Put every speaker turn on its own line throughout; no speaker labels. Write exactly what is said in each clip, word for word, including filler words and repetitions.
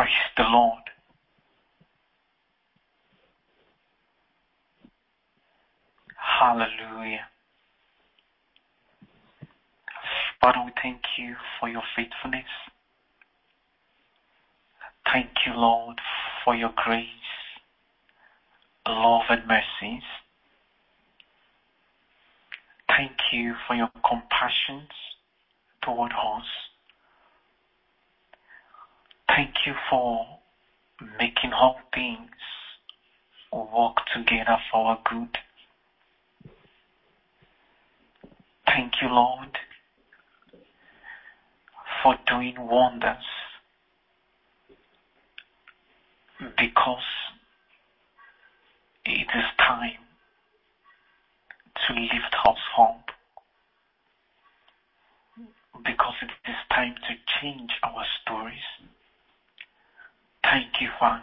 Praise the Lord. Hallelujah. Father, we thank you for your faithfulness. Thank you, Lord, for your grace, love, and mercies. Thank you for your compassions toward us. Thank you for making all things work together for our good. Thank you, Lord, for doing wonders, because it is time to lift us up, because it is time to change our stories. Thank you, Father.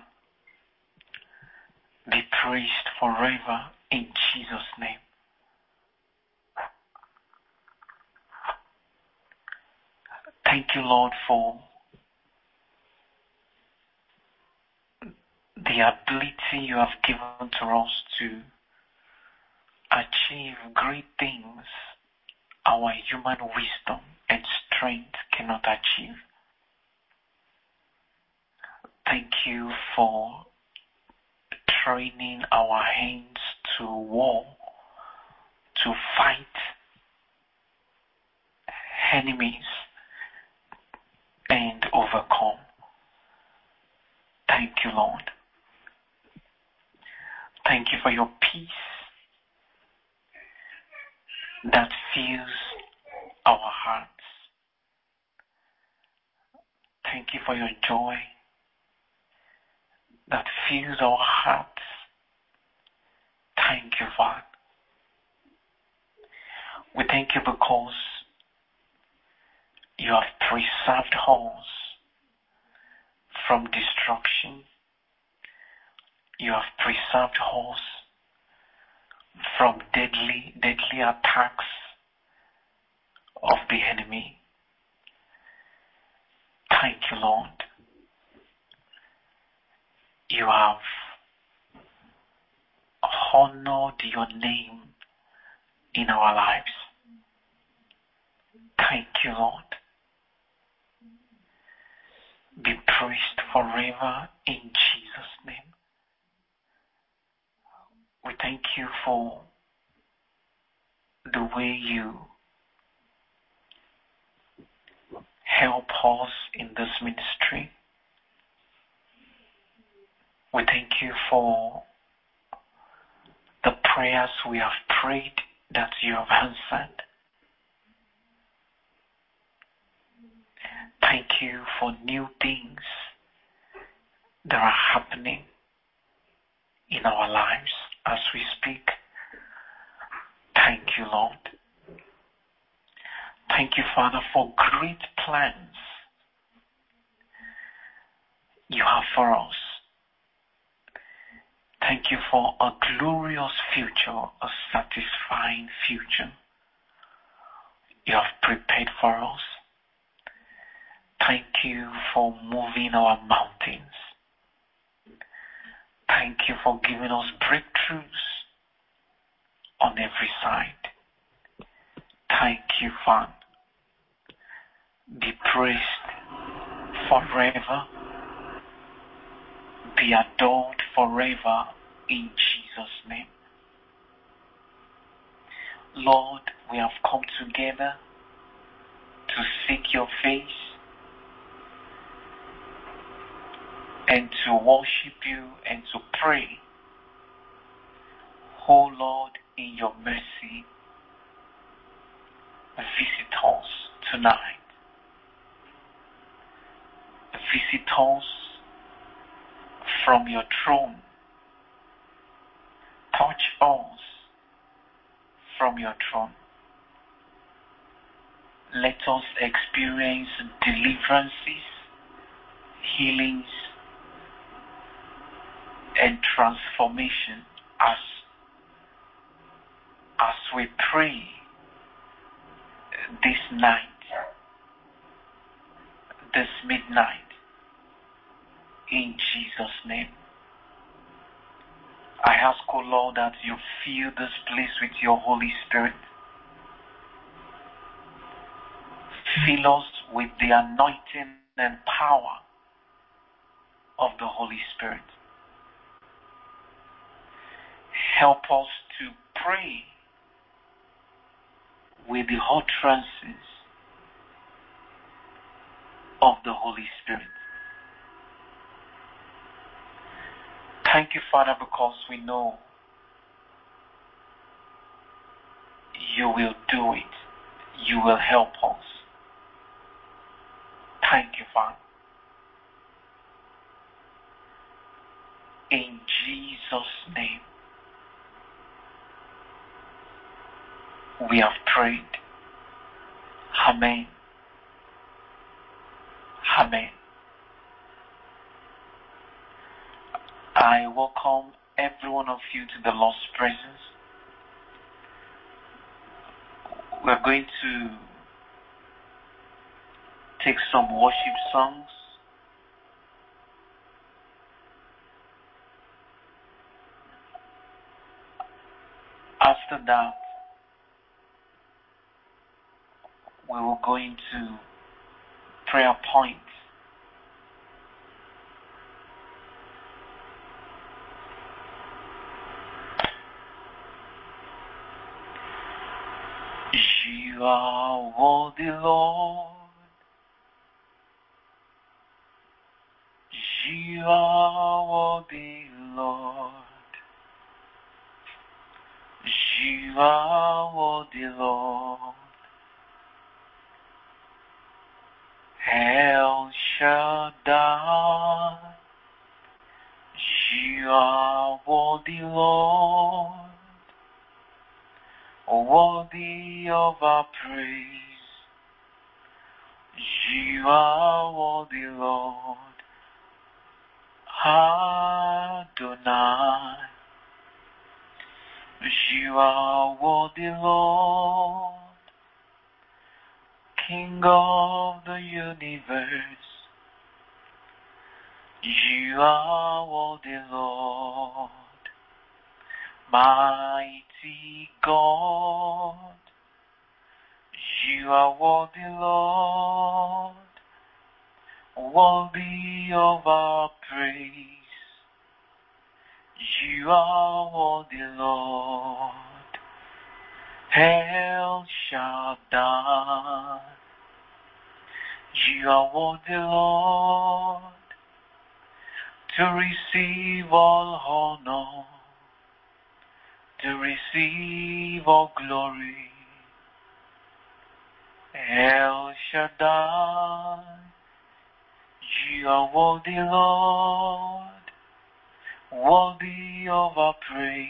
Be praised forever in Jesus' name. Thank you, Lord, for the ability you have given to us to achieve great things our human wisdom and strength cannot achieve. Thank you for training our hands to war, to fight enemies and overcome. Thank you, Lord. Thank you for your peace that fills our hearts. Thank you for your joy that fills our hearts. Thank you, Father. We thank you because you have preserved us from destruction. You have preserved us from deadly, deadly attacks of the enemy. Thank you, Lord. You have honored your name in our lives. Thank you, Lord. Be praised forever in Jesus' name. We thank you for the way you help us in this ministry. We thank you for the prayers we have prayed that you have answered. Thank you for new things that are happening in our lives as we speak. Thank you, Lord. Thank you, Father, for great plans you have for us. Thank you for a glorious future, a satisfying future you have prepared for us. Thank you for moving our mountains. Thank you for giving us breakthroughs on every side. Thank you, Father. Be praised forever. Be adored forever in Jesus' name. Lord, we have come together to seek your face and to worship you and to pray. Oh Lord, in your mercy, visit us tonight. Visit us from your throne. Touch us from your throne. Let us experience deliverances, healings, and transformation as, as we pray this night, this midnight. In Jesus' name. I ask, O Lord, that you fill this place with your Holy Spirit. Fill us with the anointing and power of the Holy Spirit. Help us to pray with the utterances of the Holy Spirit. Thank you, Father, because we know you will do it. You will help us. Thank you, Father. In Jesus' name, we have prayed. Amen. Amen. I welcome every one of you to the Lord's presence. We're going to take some worship songs. After that, we will go into prayer points. You are worthy, Lord. You are worthy, Lord. You are worthy, Lord. El Shaddai. You are worthy, Lord. Worthy of our praise. You are worthy, Lord. Adonai. You are worthy, Lord. King of the universe. You are worthy, Lord. Mighty God. You are worthy, Lord. Worthy of our praise. You are worthy, Lord. El Shaddai. You are worthy, Lord, to receive all honor, to receive all glory. El Shaddai. You are worthy, Lord, worthy of our praise.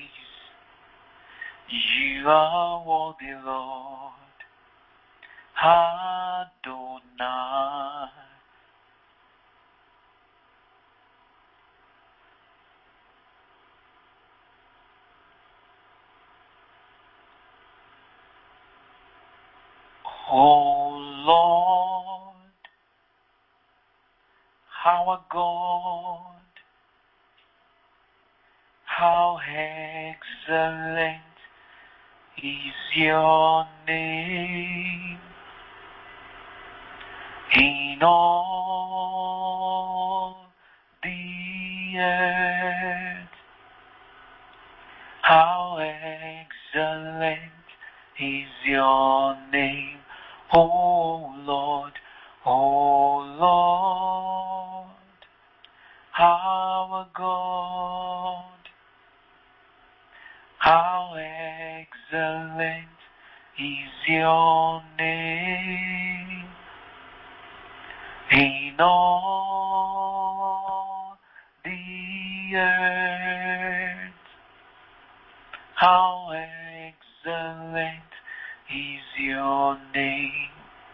You are worthy, Lord. Adonai. Oh Lord, our God, how excellent is your name in all the earth. How excellent is your name, O Lord, O Lord, our God. How excellent is your name in all the earth. How excellent is your name.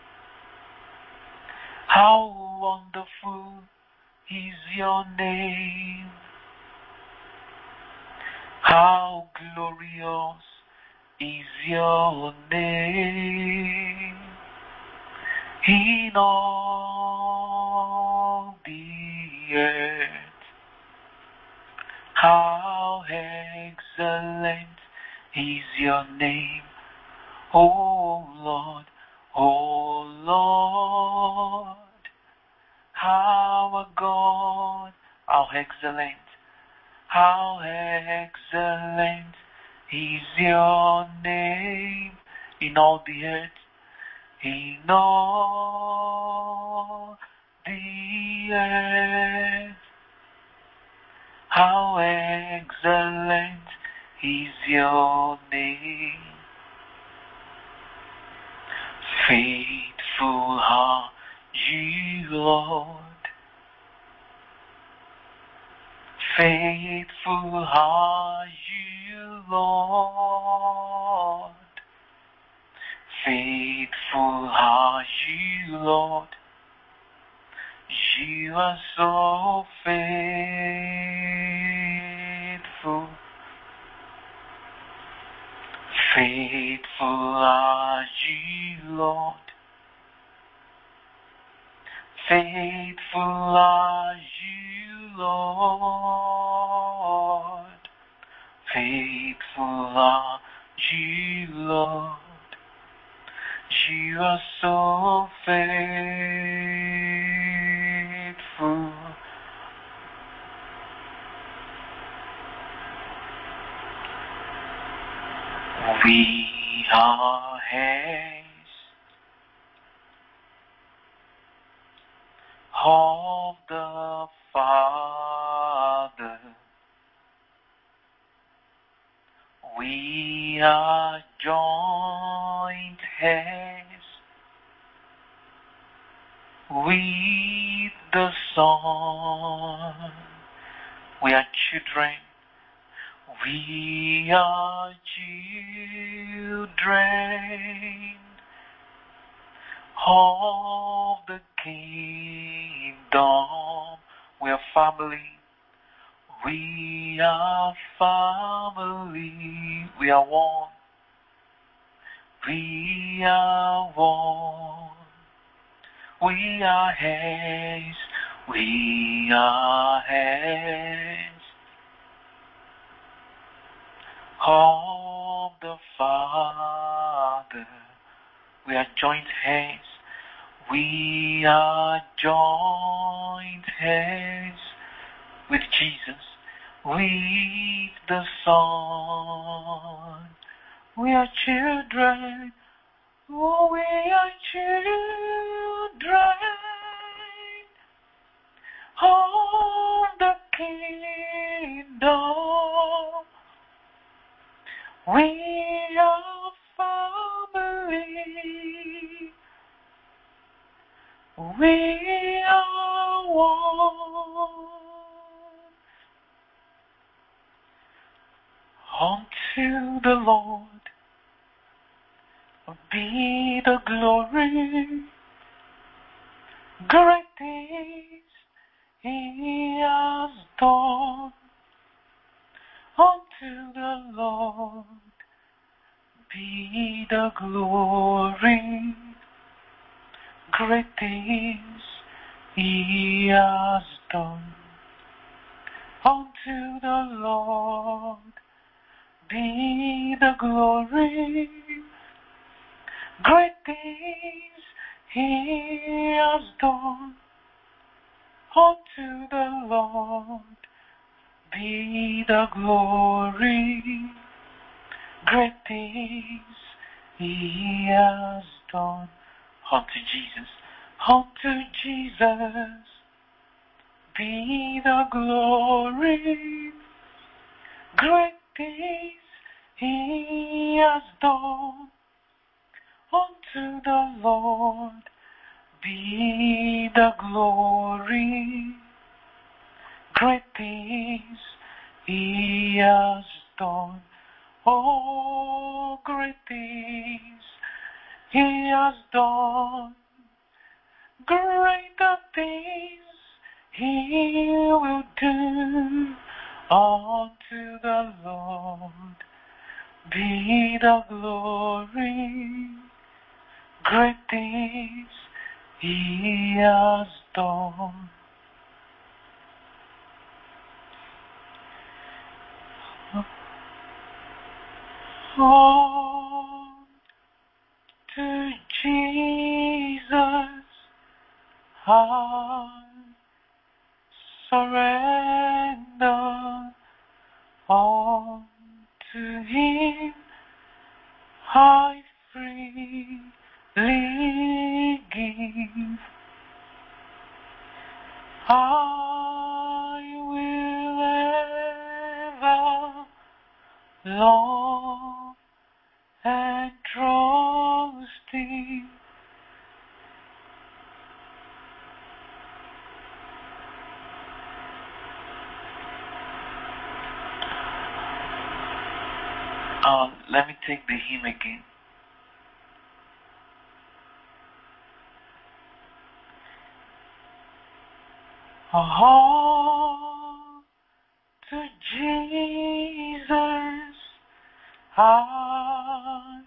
How wonderful is your name. How glorious is your name in all the earth. How excellent is your name, O Lord, O Lord. Our God, how excellent, how excellent is your name in all the earth, in all the earth. How excellent is your name. Faithful are you, Lord. Faithful are you, Lord. Faithful are you, Lord. You are so faithful. Faithful are you, Lord. Faithful are you, Lord. Faithful are you, Lord. You are so faithful. We are heirs of the Father. We are joint heirs with the Son. We are children. We are children of the kingdom. We are family. We are family. We are one. We are one. We are heirs. We are heirs of the Father. We are joint heirs. We are joint heirs with Jesus, with the Son. We are children. Oh, we are children of the kingdom. We are family. We are one. Unto the Lord be the glory. Great things He has done. Unto the Lord be the glory. Great things He has done. Unto the Lord be the glory. Great things He has done. Unto the Lord be the glory. Great things He has done. Unto Jesus, unto Jesus be the glory. Great things He has done. Unto the Lord be the glory. Great things He has done. Oh, great things He has done. Greater things He will do. Unto the Lord be the glory. Great things He has done. All to Jesus I surrender. All to Him I freely give. I will ever love and trust Him. Uh, let me take the hymn again. All to Jesus I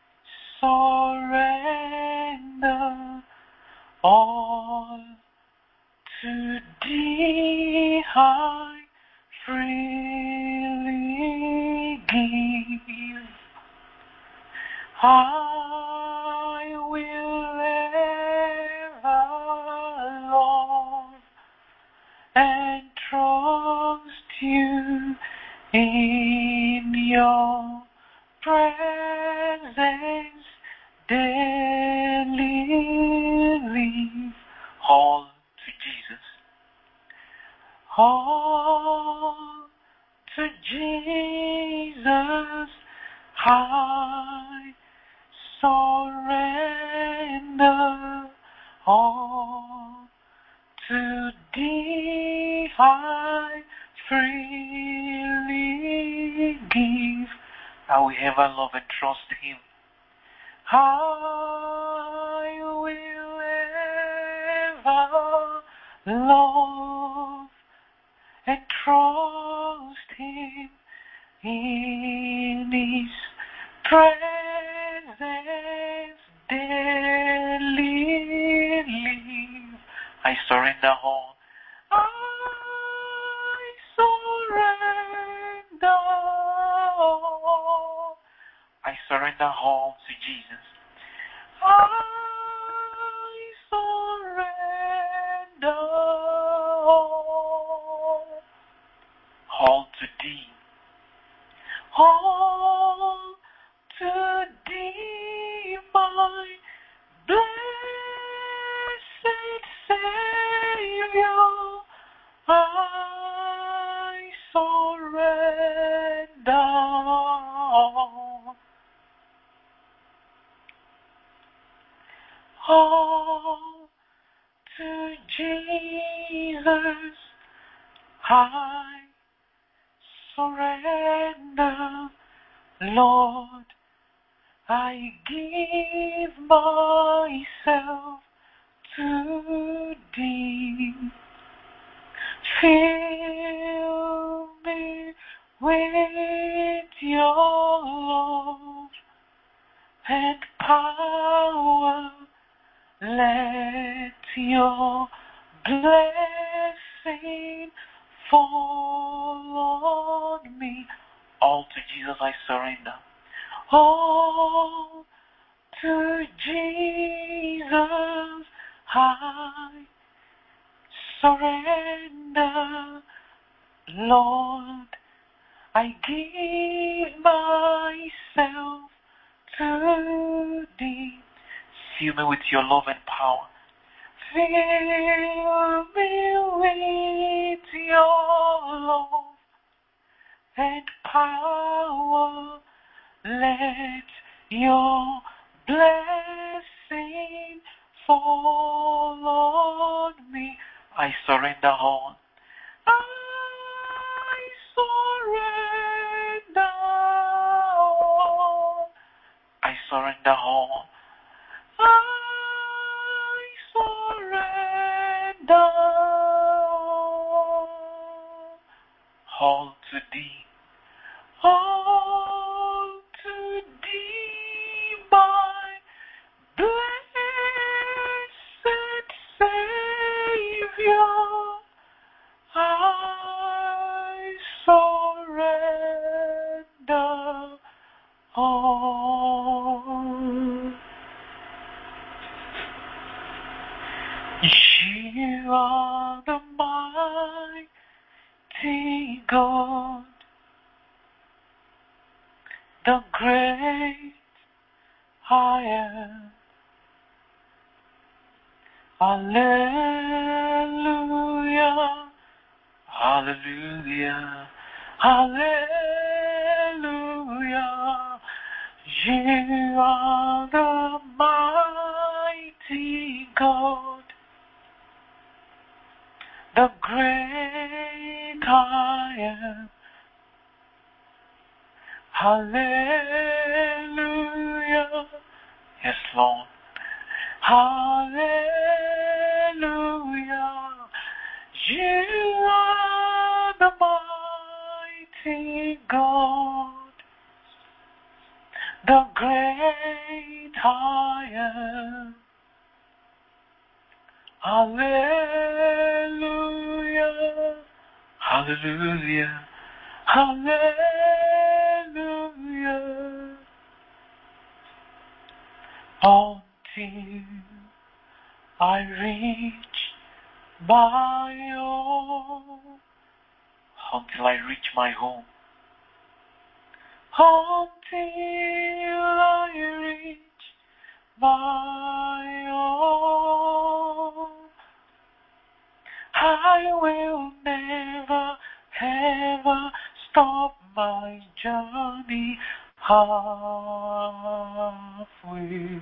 surrender. All to Thee I freely give. I will ever love and trust You in Your presence daily live. All to Jesus. All to Jesus I surrender. All to Thee I freely give. I will ever love and trust Him. I will ever love and trust Him in His presence daily live. I surrender all. I surrender all. I surrender all to Jesus. I surrender all, all to Thee. All to Thee, my blessed Savior, I surrender. All to Jesus I surrender. Lord, I give myself to Thee. Fill me with Your love and power. Let Your blessing fall on me. All to Jesus I surrender. All to Jesus I surrender. Lord, I give myself to Thee. Fill me with Your love and power. Fill me with Your love and power. Let Your blessing fall on me. I surrender all. I surrender all. I surrender all. I surrender all to Thee. All to Thee, my blessed Savior, I surrender all. God, the great I am. Hallelujah, hallelujah, hallelujah. You are the mighty God, the great I am. Hallelujah. Yes, Lord. Hallelujah. You are the mighty God, the great I am. Hallelujah. Hallelujah. Hallelujah. Until I reach my home, until I reach my home, until I reach my home, I will never ever stop my journey halfway.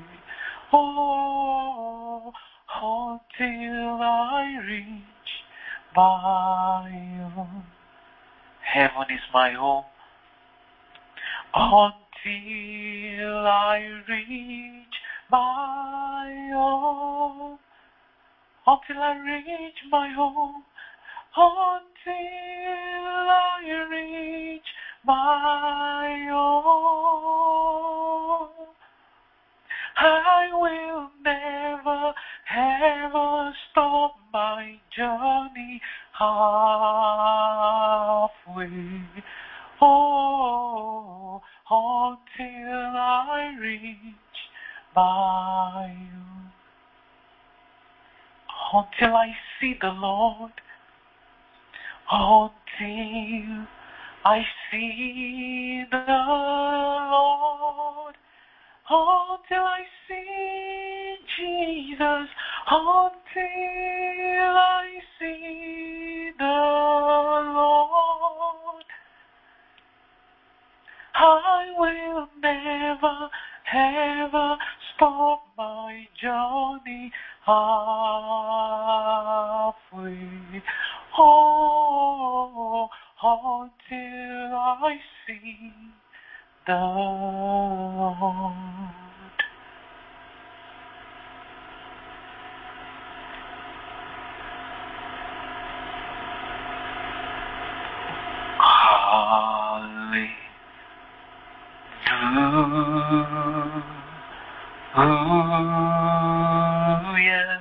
Oh, until I reach my home. Heaven is my home. Until I reach my home. Until I reach my home. Until I reach my home, I will never ever stop my journey halfway. Oh, until I reach my home. Until I see the Lord. Until I see the Lord, until I see Jesus, until I see the Lord, I will never ever stop my journey halfway. Oh, until I see the Lord. Hallelujah.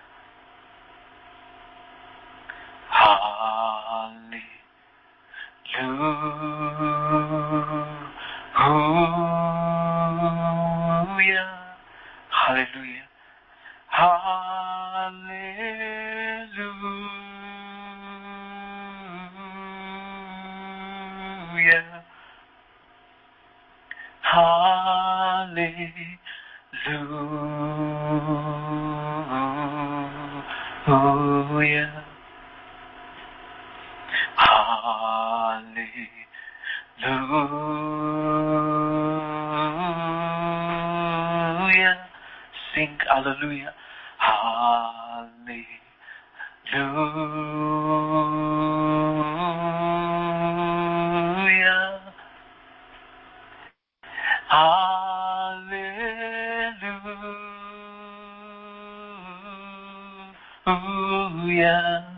Hallelujah. Hallelujah. Hallelujah. Hallelujah. Hallelujah. Sing hallelujah. Hallelujah. Hallelujah.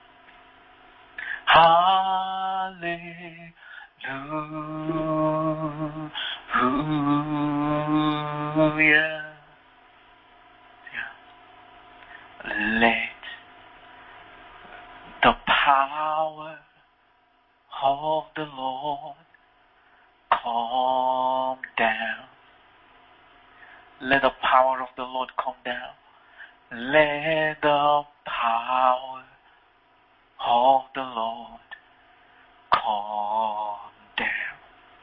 Hallelujah. Let the power of the Lord come down. Let the power of the Lord come down. Let the power of the Lord calm down.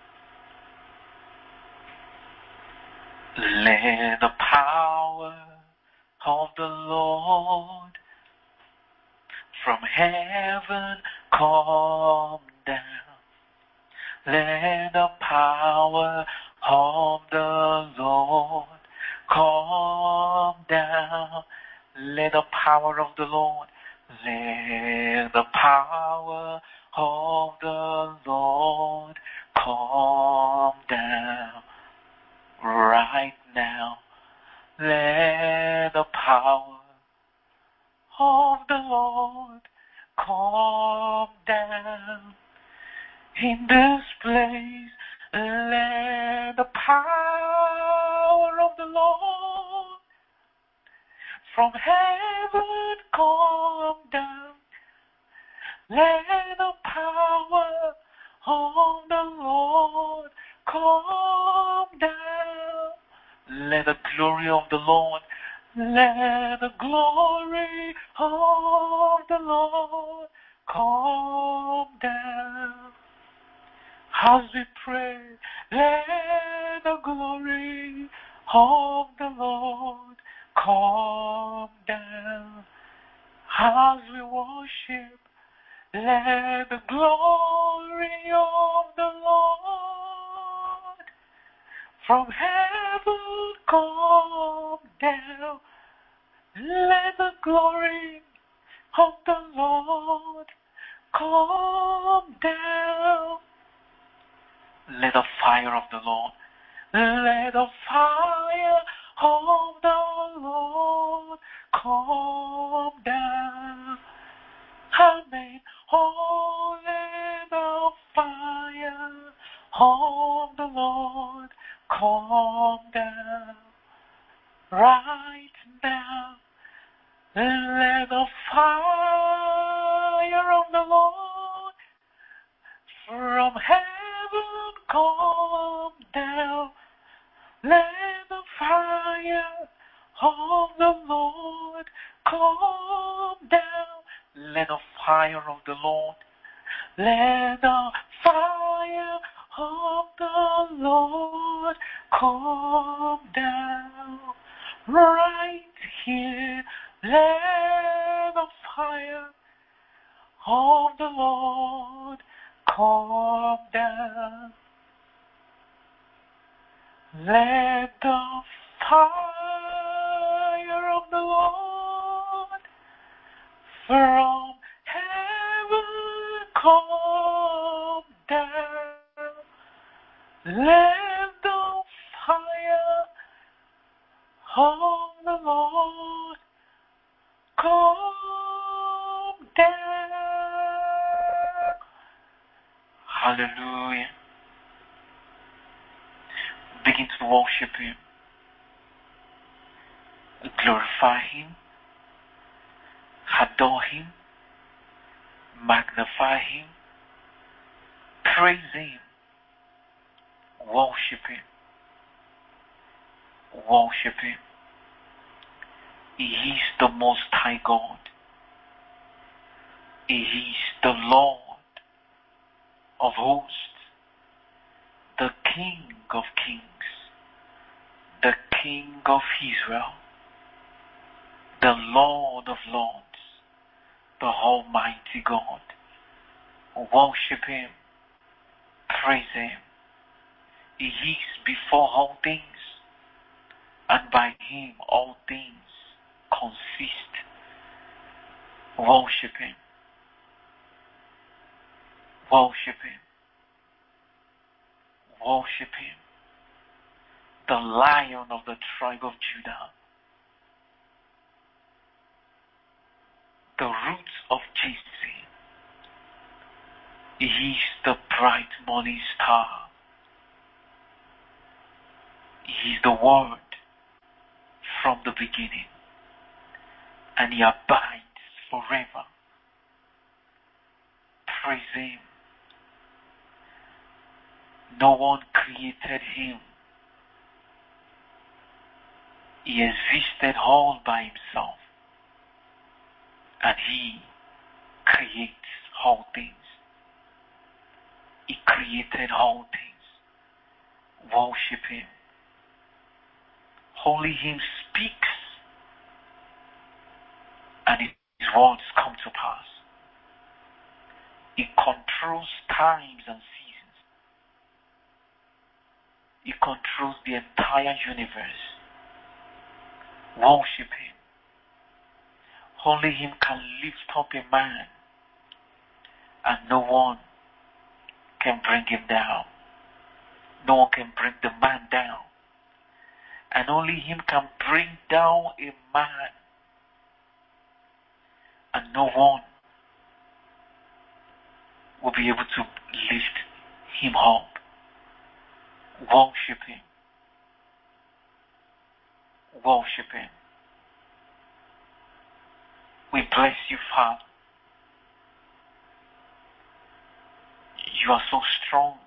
Let the power of the Lord from heaven come down. Let the power of the Lord come down. Let the power of the Lord, let the power of the Lord come down right now. Let the power of the Lord come down in this place. Let the power of the Lord from heaven come down. Let the power of the Lord come down. Let the glory of the Lord, let the glory of the Lord come down. As we pray, let the glory of the Lord come down. As we worship, let the glory of the Lord from heaven come down. Let the glory of the Lord come down. Let the fire of the Lord, let the fire of the Lord come down. Amen. Oh, let the fire of the Lord come down right now. Let the fire of the Lord from heaven come down. Let the fire of the Lord come down. Let the fire of the Lord, let the fire of the Lord come down right here. Let the fire of the Lord come down. Let the fire of the Lord from heaven come down. Let the fire of the Lord come down. Hallelujah. Begin to worship Him, glorify Him, adore Him, magnify Him, praise Him, worship Him, worship Him. He is the Most High God. He is the Lord of hosts, the King of kings, the King of Israel, the Lord of lords, the Almighty God. Worship Him, praise Him. He is before all things, and by Him all things consist. Worship Him, worship Him, worship Him. The Lion of the tribe of Judah, the roots of Jesse. He is the bright morning star. He is the Word from the beginning, and He abides forever. Praise Him. No one created Him. He existed all by Himself, and He creates all things. created all things. Worship Him. Only Him speaks, and His words come to pass. He controls times and seasons. He controls the entire universe. Worship Him. Only Him can lift up a man, and no one can bring him down. No one can bring the man down. And only Him can bring down a man, and no one will be able to lift him up. Worship Him. Worship Him. We bless You, Father. You are so strong,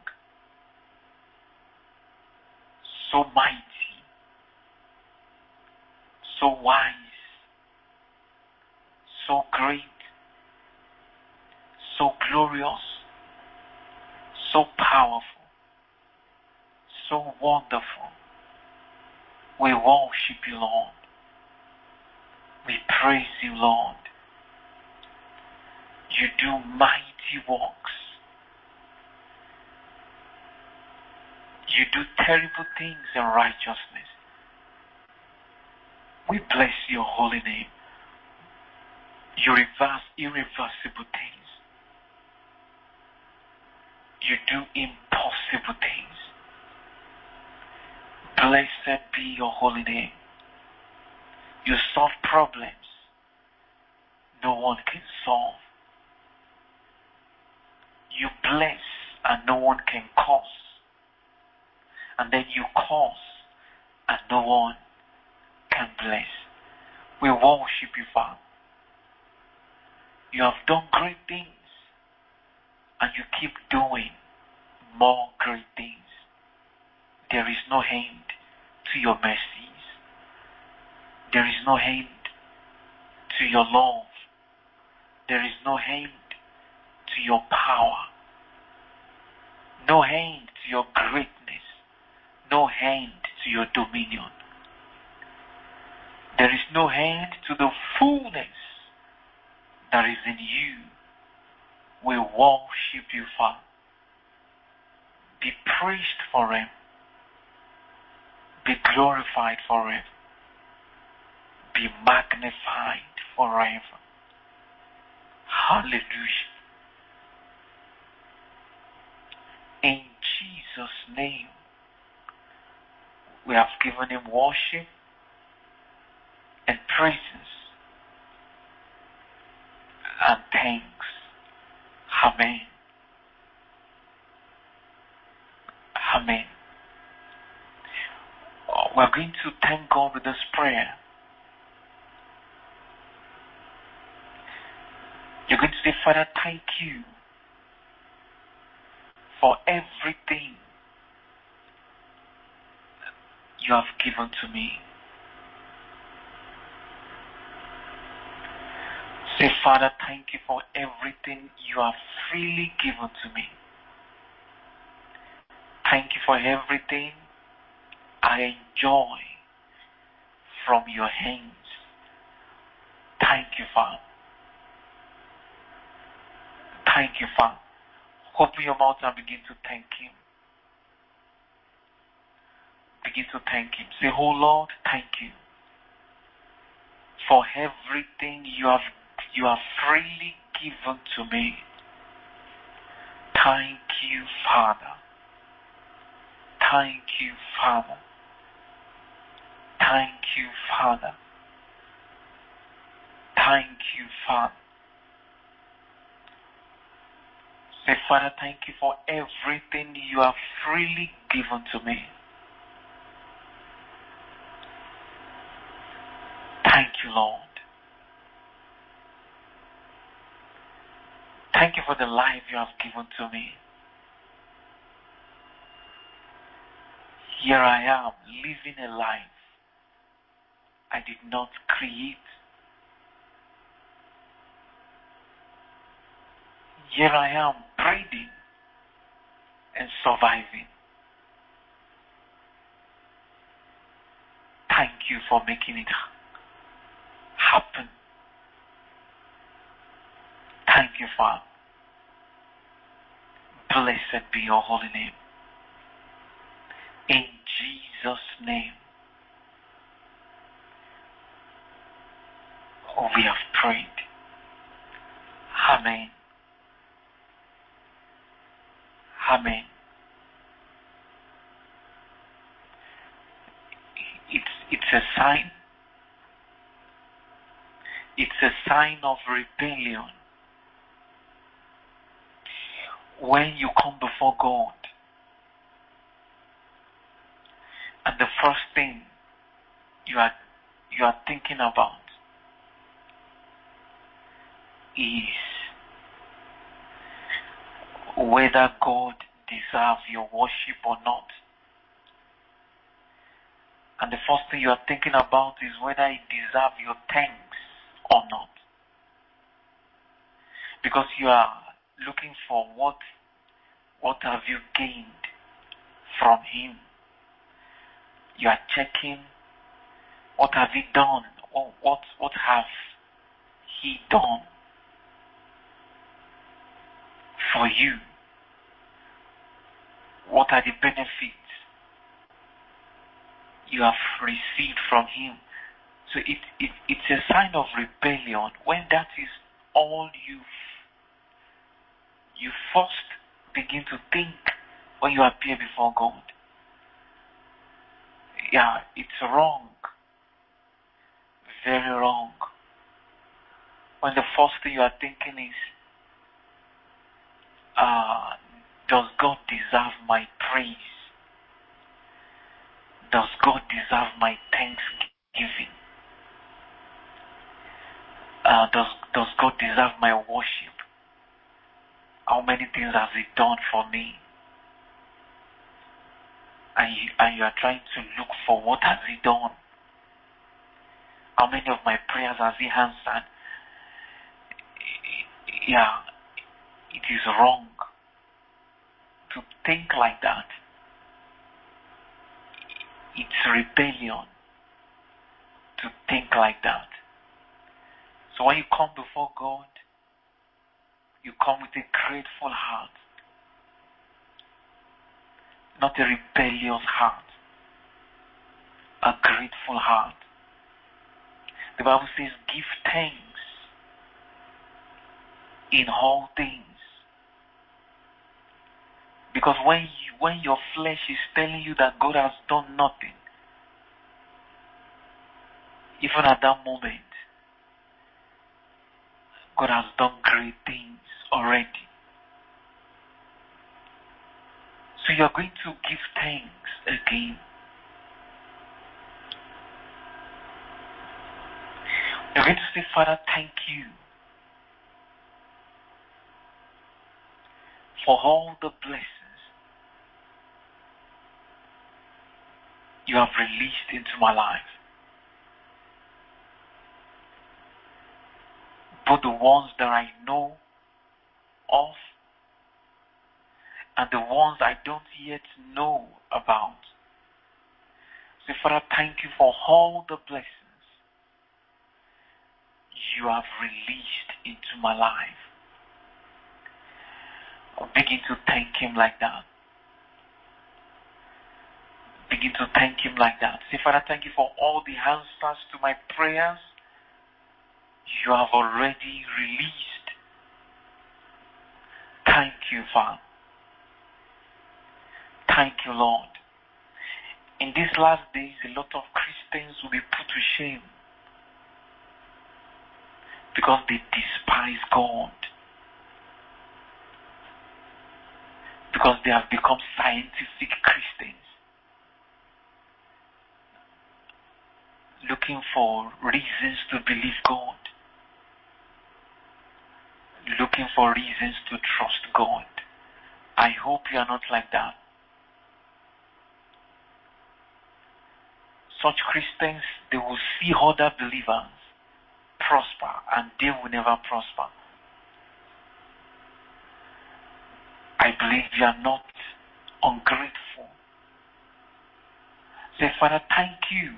so mighty, so wise, so great, so glorious, so powerful, so wonderful. We worship You, Lord. We praise You, Lord. You do mighty works. You do terrible things in righteousness. We bless Your holy name. You reverse irreversible things. You do impossible things. Blessed be Your holy name. You solve problems no one can solve. You bless and no one can curse. And then You curse and no one can bless. We worship You, Father. You have done great things, and You keep doing more great things. There is no end to Your mercies. There is no end to Your love. There is no end to Your power. No end to Your greatness. No end to Your dominion. There is no end to the fullness that is in You. We worship You, Father. Be praised forever. Be glorified forever. Be magnified forever. Hallelujah. In Jesus' name, we have given Him worship and praises and thanks. Amen. Amen. We're going to thank God with this prayer. You're going to say, Father, thank You for everything You have given to me. Say, Father, thank You for everything You have freely given to me. Thank You for everything I enjoy from Your hands. Thank You, Father. Thank You, Father. Open your mouth and begin to thank Him. Begin to thank Him. Say, oh Lord, thank You for everything You have You have freely given to me. Thank You, Father. Thank You, Father. Thank You, Father. Thank You, Father. Say, Father, thank You for everything You have freely given to me. Thank You, Lord. Thank You for the life You have given to me. Here I am, living a life I did not create. Here I am, breathing and surviving. Thank you for making it happen. Thank you, Father. Blessed be your holy name. In Jesus' name, we have prayed. Amen. Amen. It's, it's a sign. It's a sign of rebellion when you come before God and the first thing you are you are thinking about is whether God deserves your worship or not. And the first thing you are thinking about is whether He deserves your thanks or not. Because you are looking for what what have you gained from Him. You are checking what have He done, or what what have He done for you. What are the benefits you have received from Him? So it, it it's a sign of rebellion when that is all you you first begin to think when you appear before God. Yeah, it's wrong. Very wrong. When the first thing you are thinking is, uh, does God deserve my praise? Does God deserve my thanksgiving? Uh, does, does God deserve my worship? How many things has He done for me? And you, and you are trying to look for what has He done. How many of my prayers has He answered? Yeah, it is wrong to think like that. It's rebellion to think like that. So when you come before God, you come with a grateful heart, not a rebellious heart, a grateful heart. The Bible says, give thanks in all things. Because when you, when your flesh is telling you that God has done nothing, even at that moment, God has done great things already. So you are going to give thanks again. You're going to say, Father, thank you for all the blessings you have released into my life. Both the ones that I know of and the ones I don't yet know about. So, Father, thank you for all the blessings you have released into my life. I'll begin to thank Him like that. Begin to thank Him like that. Say, Father, thank you for all the answers to my prayers you have already released. Thank you, Father. Thank you, Lord. In these last days, a lot of Christians will be put to shame because they despise God. Because they have become scientific Christians, looking for reasons to believe God, looking for reasons to trust God. I hope you are not like that. Such Christians, they will see other believers prosper and they will never prosper. I believe you are not ungrateful. Say, Father, thank you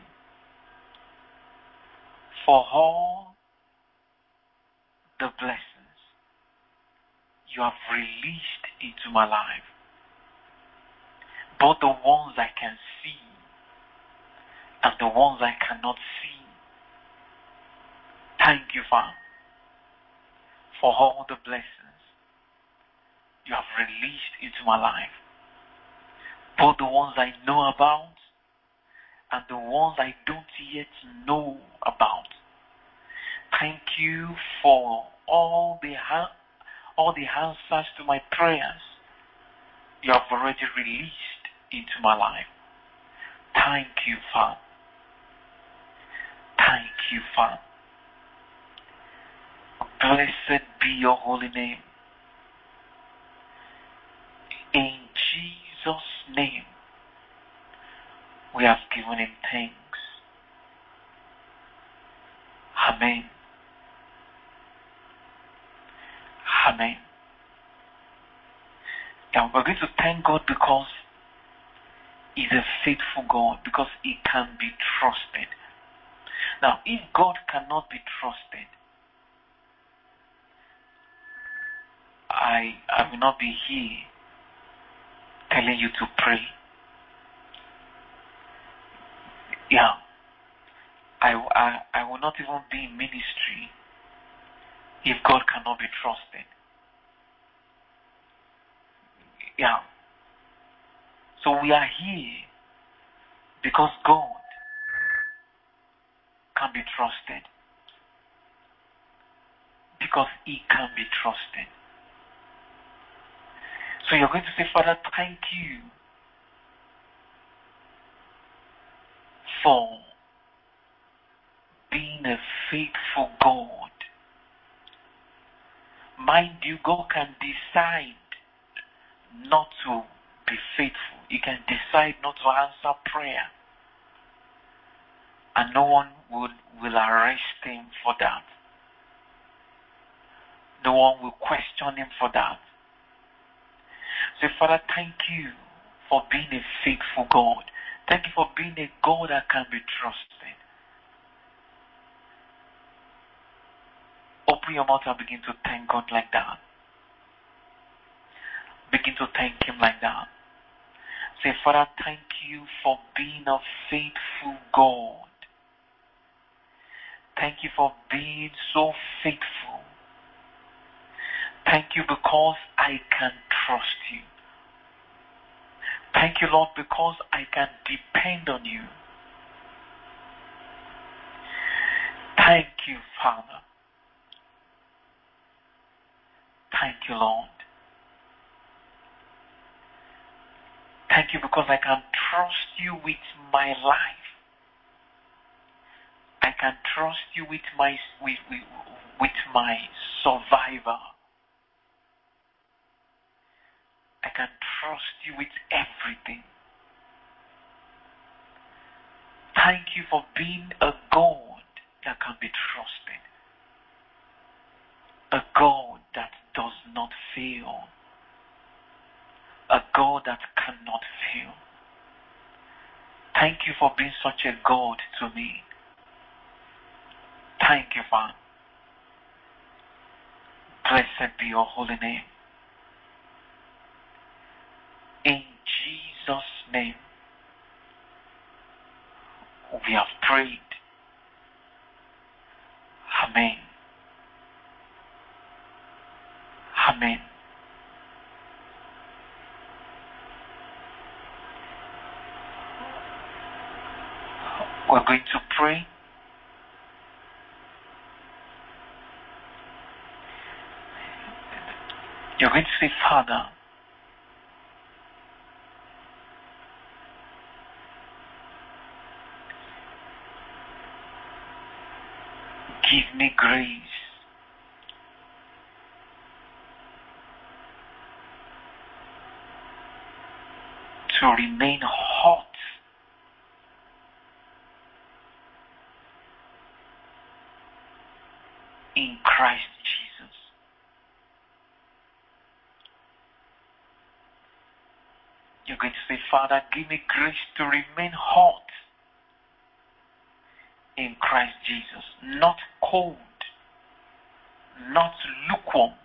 for all the blessings you have released into my life, both the ones I can see and the ones I cannot see. Thank you, Father, for all the blessings you have released into my life, both the ones I know about and the ones I don't yet know about. Thank you for all the ha- all the answers to my prayers you have already released into my life. Thank you, Father. Thank you, Father. Blessed be your holy name. In Jesus' name, we have given him thanks. Amen. Amen. Now we're going to thank God because he's a faithful God, because he can be trusted. Now, if God cannot be trusted, I, I will not be here telling you to pray. Yeah. I, I, I will not even be in ministry if God cannot be trusted. Yeah. So we are here because God can be trusted. Because he can be trusted. So you're going to say, Father, thank you for being a faithful God. Mind you, God can decide not to be faithful. He can decide not to answer prayer. And no one would, will arrest him for that. No one will question him for that. Say, Father, thank you for being a faithful God. Thank you for being a God that can be trusted. Open your mouth and begin to thank God like that. Begin to thank him like that. Say, Father, thank you for being a faithful God. Thank you for being so faithful. Thank you because I can trust you. Thank you, Lord, because I can depend on you. Thank you, Father. Thank you, Lord. Thank you because I can trust you with my life. I can trust you with my with, with, with my survivor. I can trust you with everything. Thank you for being a God that can be trusted. A God that does not fail. A God that cannot fail. Thank you for being such a God to me. Thank you, Father. Blessed be your holy name. In Jesus' name, we have prayed. Amen. Amen. We're going to pray. You're going to say, Father, give me grace to remain hot in Christ Jesus. You're going to say, Father, give me grace to remain hot in Christ Jesus, not cold, not lukewarm.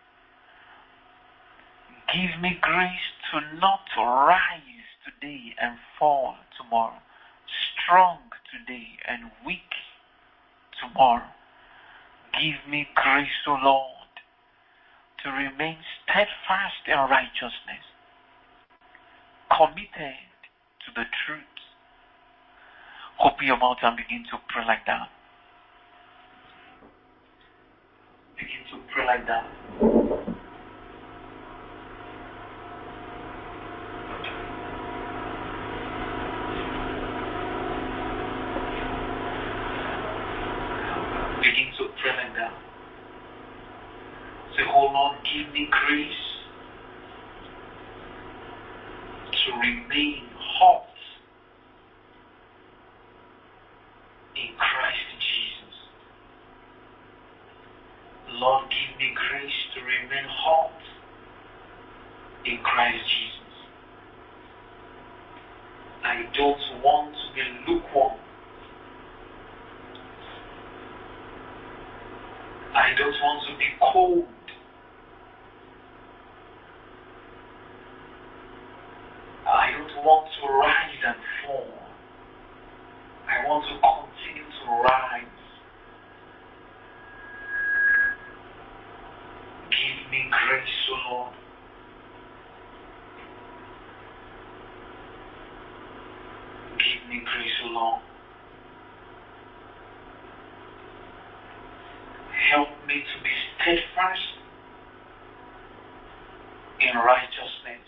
Give me grace to not rise today and fall tomorrow, strong today and weak tomorrow. Give me grace, O Lord, to remain steadfast in righteousness, committed to the truth. Open your mouth and begin to pray like that. Begin to pray like that. Begin to pray like that. Say, oh Lord, give me grace to remain hot in Christ Jesus. Lord, give me grace to remain hot in Christ Jesus. I don't want to be lukewarm. I don't want to be cold. I don't want to rise and fall. I want to continue to rise. Give me grace, O Lord. Give me grace, O Lord. Help me to be steadfast in righteousness.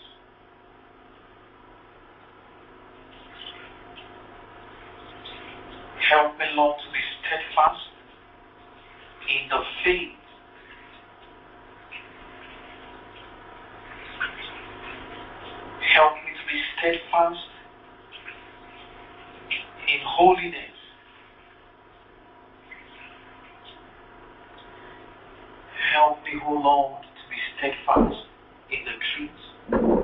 Help me, Lord, to be steadfast in the faith. Help me to be steadfast in holiness. Help me, O Lord, to be steadfast in the truth.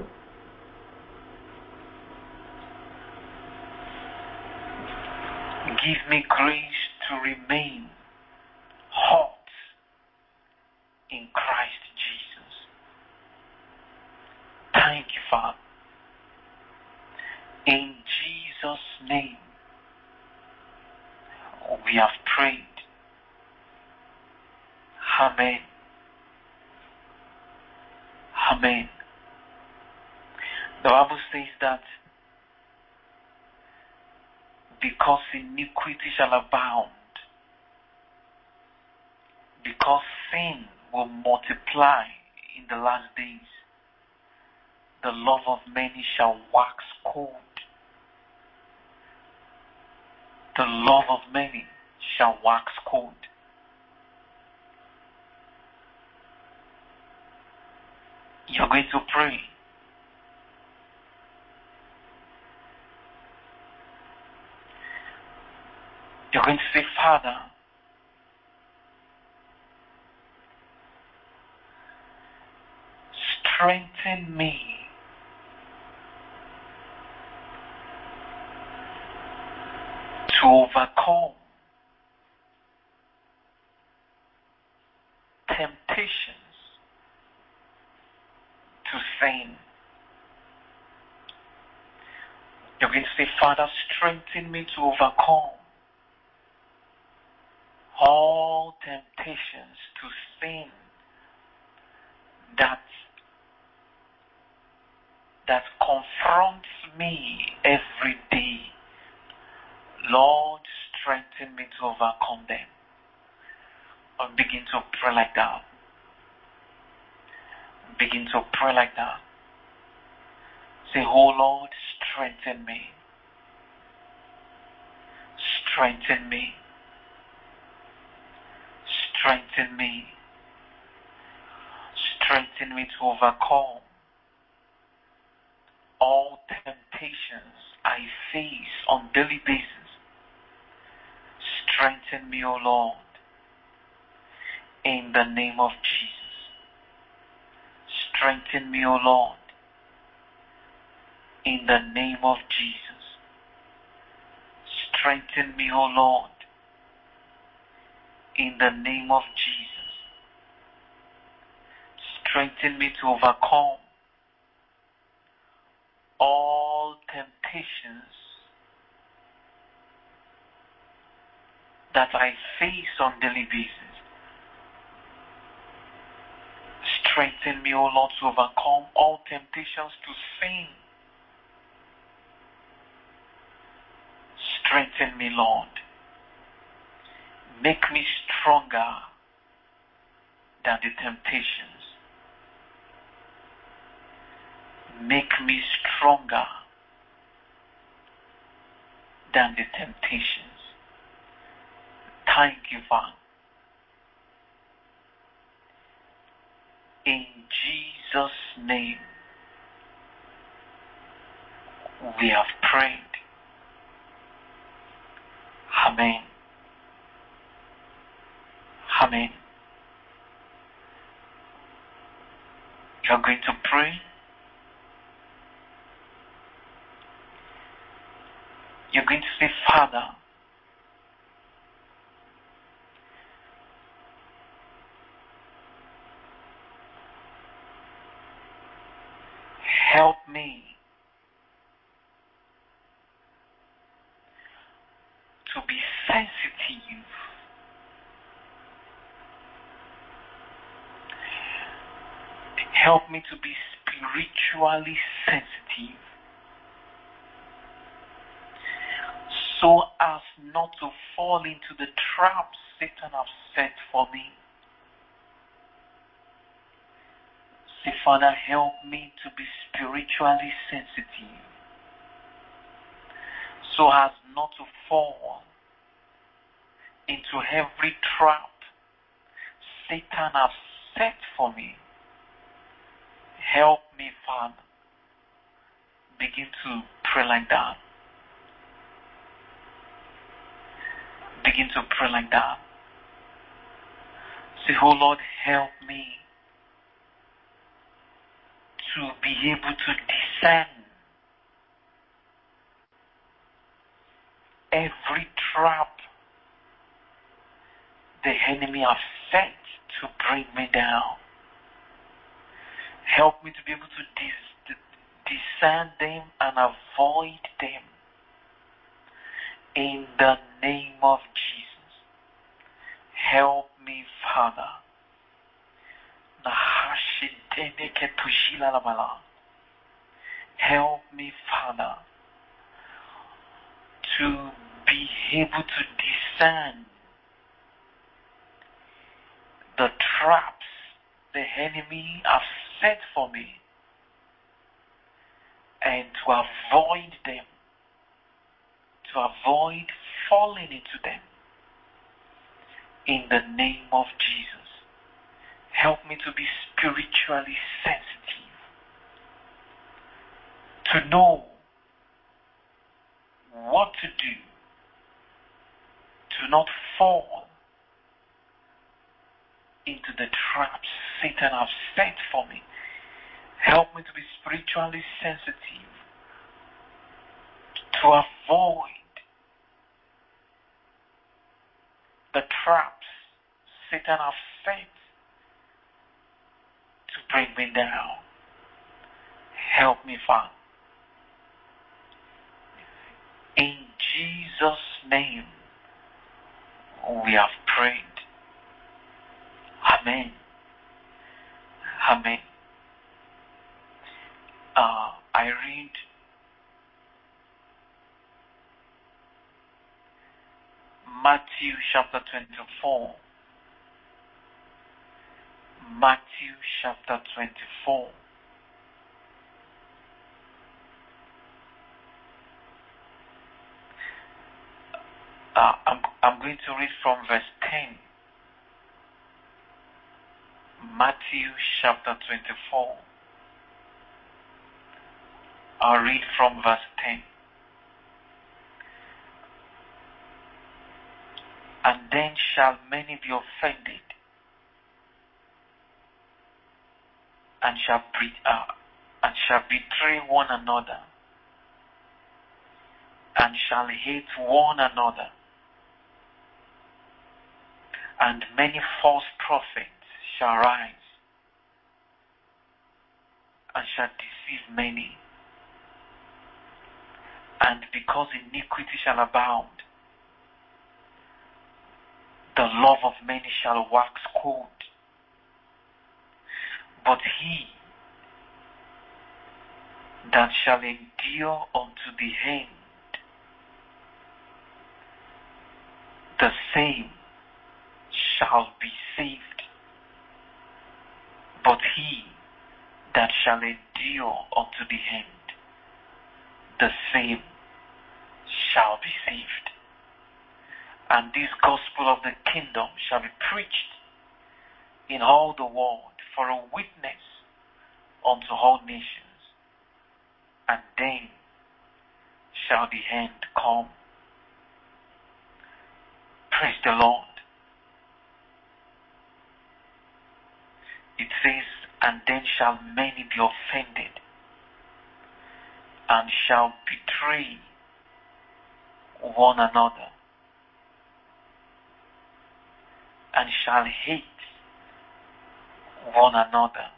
Give me grace to remain hot in Christ Jesus. Thank you, Father. In Jesus' name, we have prayed. Amen. Amen. The Bible says that because iniquity shall abound, because sin will multiply in the last days, the love of many shall wax cold. The love of many shall wax cold. You're going to pray. You're going to say, Father, strengthen me to overcome temptations to sin. You're going to say, Father, strengthen me to overcome all temptations to sin that that confronts me every day. Lord, strengthen me to overcome them. Or begin to pray like that. Begin to pray like that. Say, oh Lord, strengthen me. Strengthen me. Strengthen me. Strengthen me to overcome all temptations I face on daily basis. Strengthen me, O Lord, in the name of Jesus. Strengthen me, O Lord, In the name of Jesus. Strengthen me, O Lord. In the name of Jesus. Strengthen me to overcome all temptations that I face on daily basis. Strengthen me, O Lord, to overcome all temptations to sin. Strengthen me, Lord. Make me stronger than the temptations. Make me stronger than the temptations. Thank you, Father. In Jesus' name, we have prayed. Amen. Amen. You are going to pray. You're going to say, Father, help me to be sensitive help me to be spiritually sensitive so as not to fall into the traps Satan has set for me. Say, Father, help me to be spiritually sensitive so as not to fall into every trap Satan has set for me. Help me, Father. Begin to pray like that. Begin to pray like that. Say, oh Lord, help me to be able to discern every trap the enemy has set to bring me down. Help me to be able to dis- discern them and avoid them. In the name of Jesus. Help me, Father. Help me, Father, to be able to discern the traps the enemy has set for me and to avoid them, to avoid falling into them. In the name of Jesus, help me to be spiritually sensitive, to know what to do, to not fall into the traps Satan has set for me. Help me to be spiritually sensitive, to avoid the traps Satan has set to bring me down. Help me, Father. In Jesus' name, we have prayed. Amen. Amen. Uh, I read Matthew chapter twenty-four. Matthew chapter twenty-four. Uh, I'm, I'm going to read from verse ten. Matthew chapter twenty-four. I'll read from verse ten. And then shall many be offended, and shall, be, uh, and shall betray one another, and shall hate one another. And many false prophets shall rise, and shall deceive many. And because iniquity shall abound, the love of many shall wax cold. But he that shall endure unto the end, the same shall be saved. But he that shall endure unto the end, the same shall be saved. And this gospel of the kingdom shall be preached in all the world for a witness unto all nations, and then shall the end come. Praise the Lord. It says, and then shall many be offended, and shall betray one another, and shall hate one another.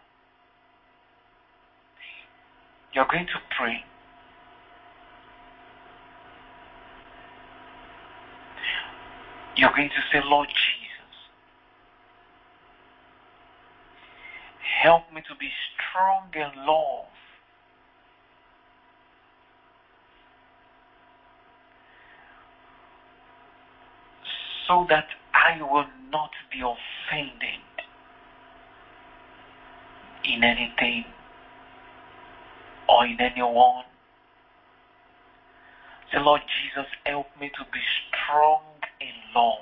You're going to pray. You're going to say, Lord Jesus, help me to be strong in love. So that I will not be offended in anything or in anyone. Say, Lord Jesus, help me to be strong in love,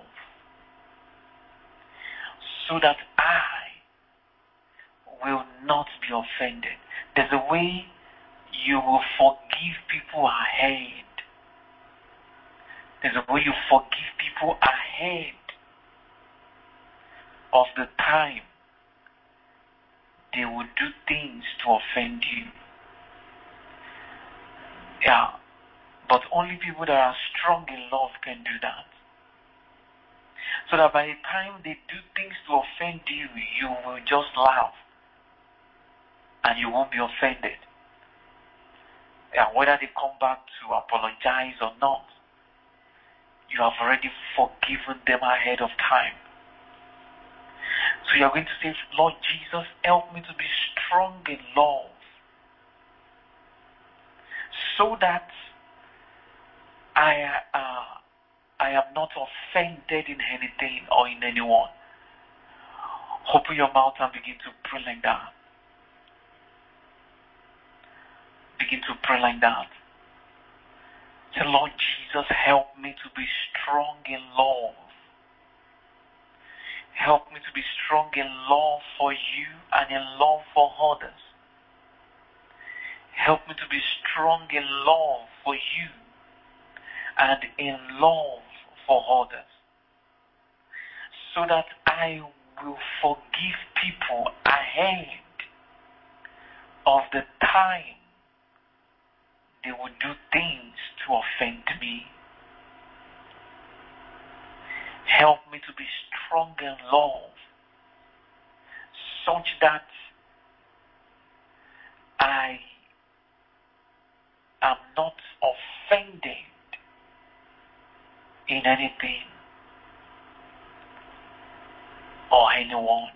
so that I will not be offended. There's a way you will forgive people ahead. There's a way you forgive people ahead of the time they will do things to offend you. Yeah, but only people that are strong in love can do that. So that by the time they do things to offend you, you will just laugh and you won't be offended. Yeah, whether they come back to apologize or not, you have already forgiven them ahead of time. So you're going to say, Lord Jesus, help me to be strong in love, so that I uh, I am not offended in anything or in anyone. Open your mouth and begin to pray like that. Begin to pray like that. Say, Lord Jesus, help me to be strong in love. Help me to be strong in love for you and in love for others. Help me to be strong in love for you and in love for others, so that I will forgive people ahead of the time they will do things to offend me. Help me to be strong in love, such that I am not offended in anything or anyone.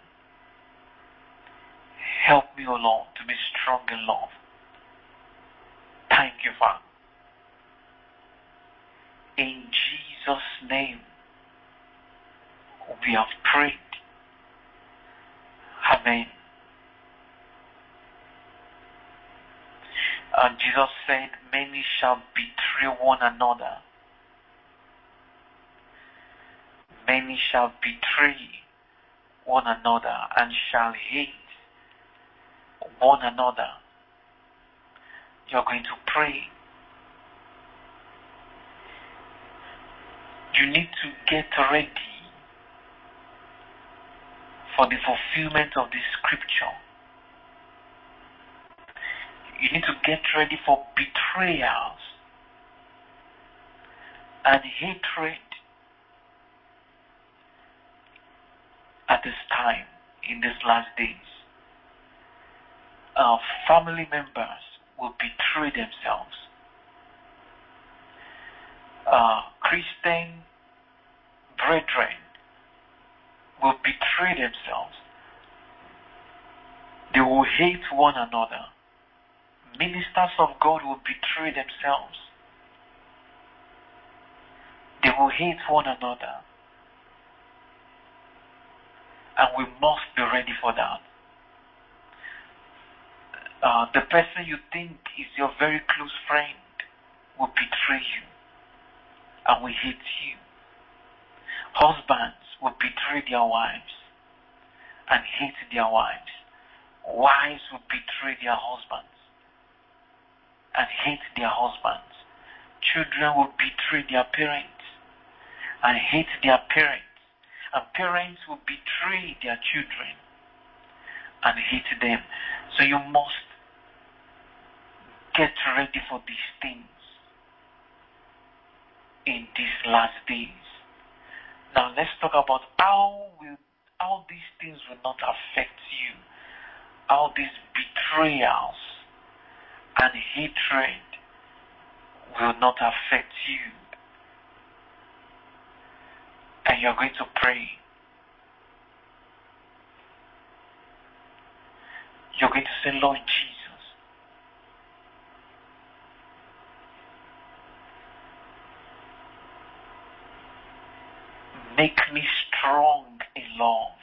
Help me, O Lord, to be strong in love. Thank you, Father. In Jesus' name, we have prayed. Amen. And Jesus said, many shall betray one another. Many shall betray one another and shall hate one another. You're going to pray. You need to get ready for the fulfillment of this scripture. You need to get ready for betrayals. and hatred at this time, in these last days. Our family members will betray themselves. Uh, Christian brethren will betray themselves. They will hate one another. Ministers of God will betray themselves. They will hate one another. And we must be ready for that. Uh, the person you think is your very close friend will betray you and will hate you. Husbands will betray their wives and hate their wives. Wives will betray their husbands and hate their husbands. Children will betray their parents and hate their parents. And parents will betray their children and hate them. So you must get ready for these things in these last days. Now let's talk about how will how these things will not affect you. How these betrayals and hatred will not affect you. And you're going to pray. You're going to say, Lord Jesus, make me strong in love.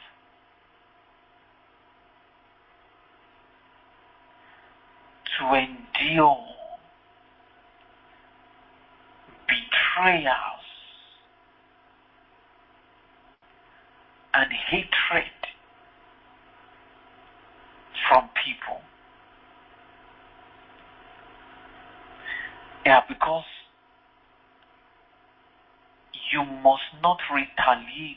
To endure betrayals and hatred from people. Yeah, because you must not retaliate.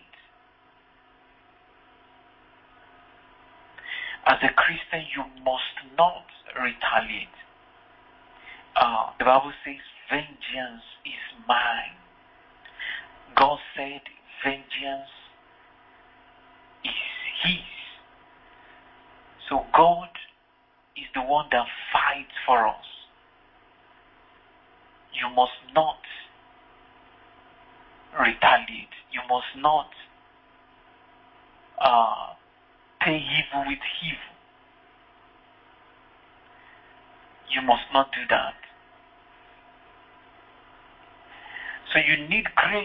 As a Christian, you must not retaliate. Uh, the Bible says, vengeance is mine. God said, vengeance is His. So God is the one that fights for us. You must not retaliate. You must not uh, pay evil with evil. You must not do that. So you need grace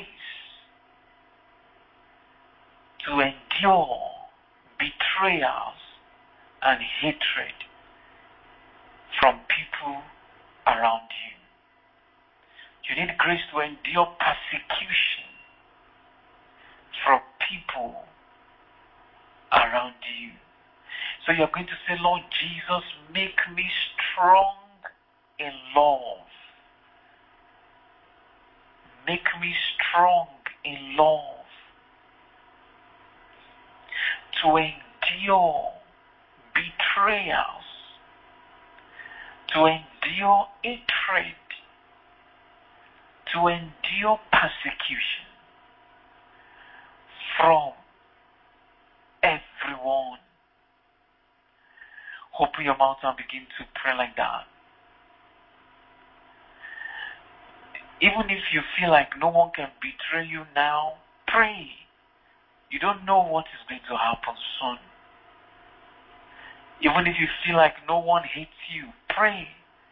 to endure betrayals and hatred from people around you. You need grace to endure persecution from people around you. So you're going to say, Lord Jesus, make me strong in love. Make me strong in love. To endure betrayals. To endure hatred. To endure persecution from everyone. Open your mouth and begin to pray like that. Even if you feel like no one can betray you now, pray. You don't know what is going to happen soon. Even if you feel like no one hates you, pray.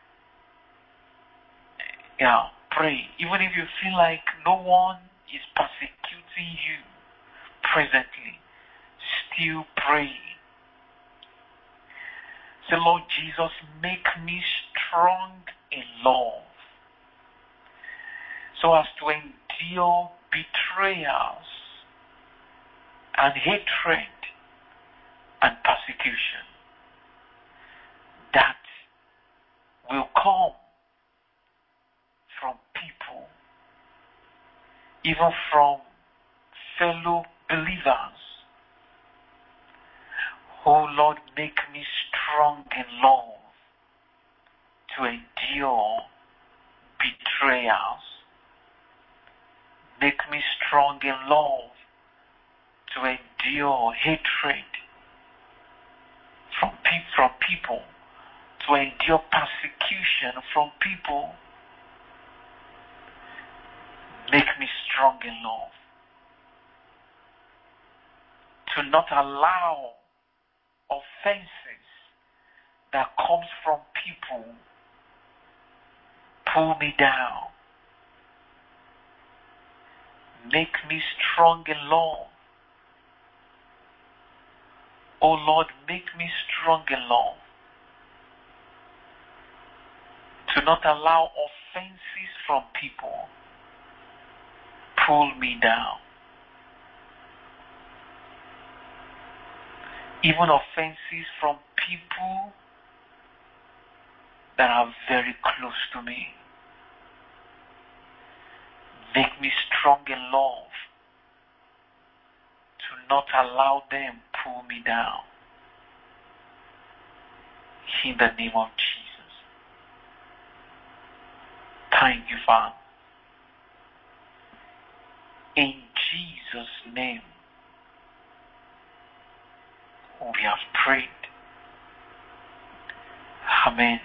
Yeah, pray. Even if you feel like no one is persecuting you presently, still pray. Say, Lord Jesus, make me strong in love, so as to endure betrayals and hatred and persecution that will come from people, even from fellow believers. Oh Lord, make me strong in love to endure betrayals Make me strong in love to endure hatred from, pe- from people, to endure persecution from people. Make me strong in love to not allow offenses that comes from people pull me down. Make me strong in love. Oh Lord, make me strong in love to not allow offenses from people pull me down. Even offenses from people that are very close to me. Make me strong in love to not allow them pull me down. In the name of Jesus. Thank you, Father. In Jesus' name, we have prayed. Amen.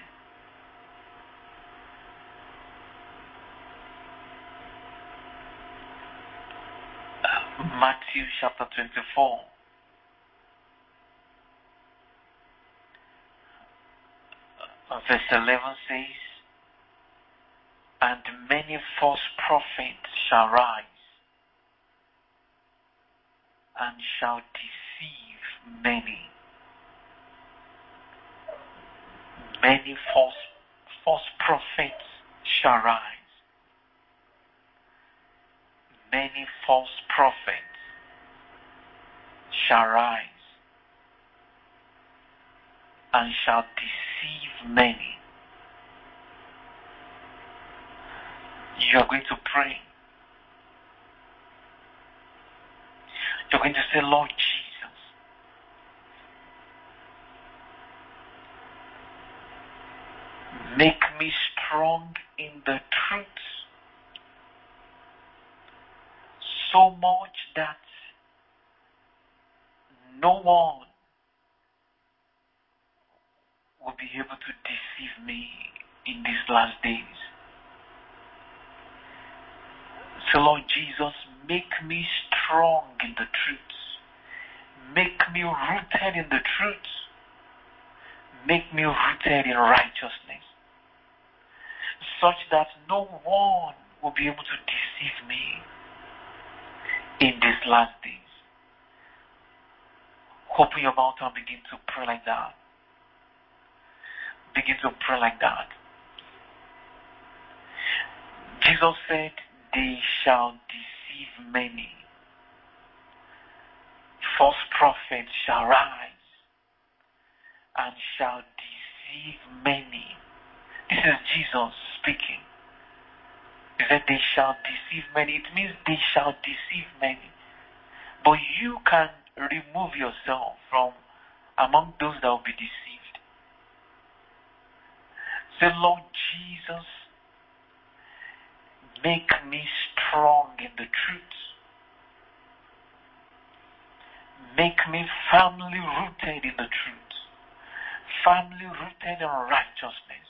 Matthew chapter twenty-four. Verse eleven says, and many false prophets shall rise and shall deceive many. Many false, false prophets shall rise. Many false prophets shall rise and shall deceive many. You are going to pray. You're going to say, Lord Jesus, make me strong in the truth so much that no one will be able to deceive me in these last days. So Lord Jesus, make me strong in the truth. Make me rooted in the truth. Make me rooted in righteousness, such that no one will be able to deceive me in these last days. Open your mouth and begin to pray like that. Begin to pray like that. Jesus said, they shall deceive many. False prophets shall rise and shall deceive many. This is Jesus speaking. He said they shall deceive many. It means they shall deceive many. But you can remove yourself from among those that will be deceived. Say, Lord Jesus, make me strong in the truth. Make me firmly rooted in the truth. Firmly rooted in righteousness.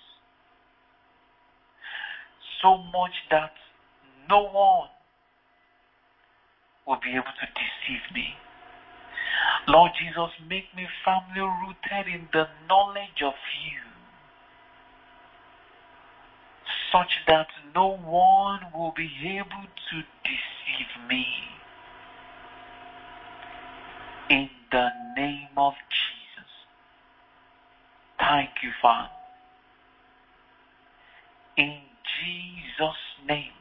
So much that no one will be able to deceive me. Lord Jesus, make me firmly rooted in the knowledge of you, such that no one will be able to deceive me. In the name of Jesus. Thank you, Father. In Jesus' name,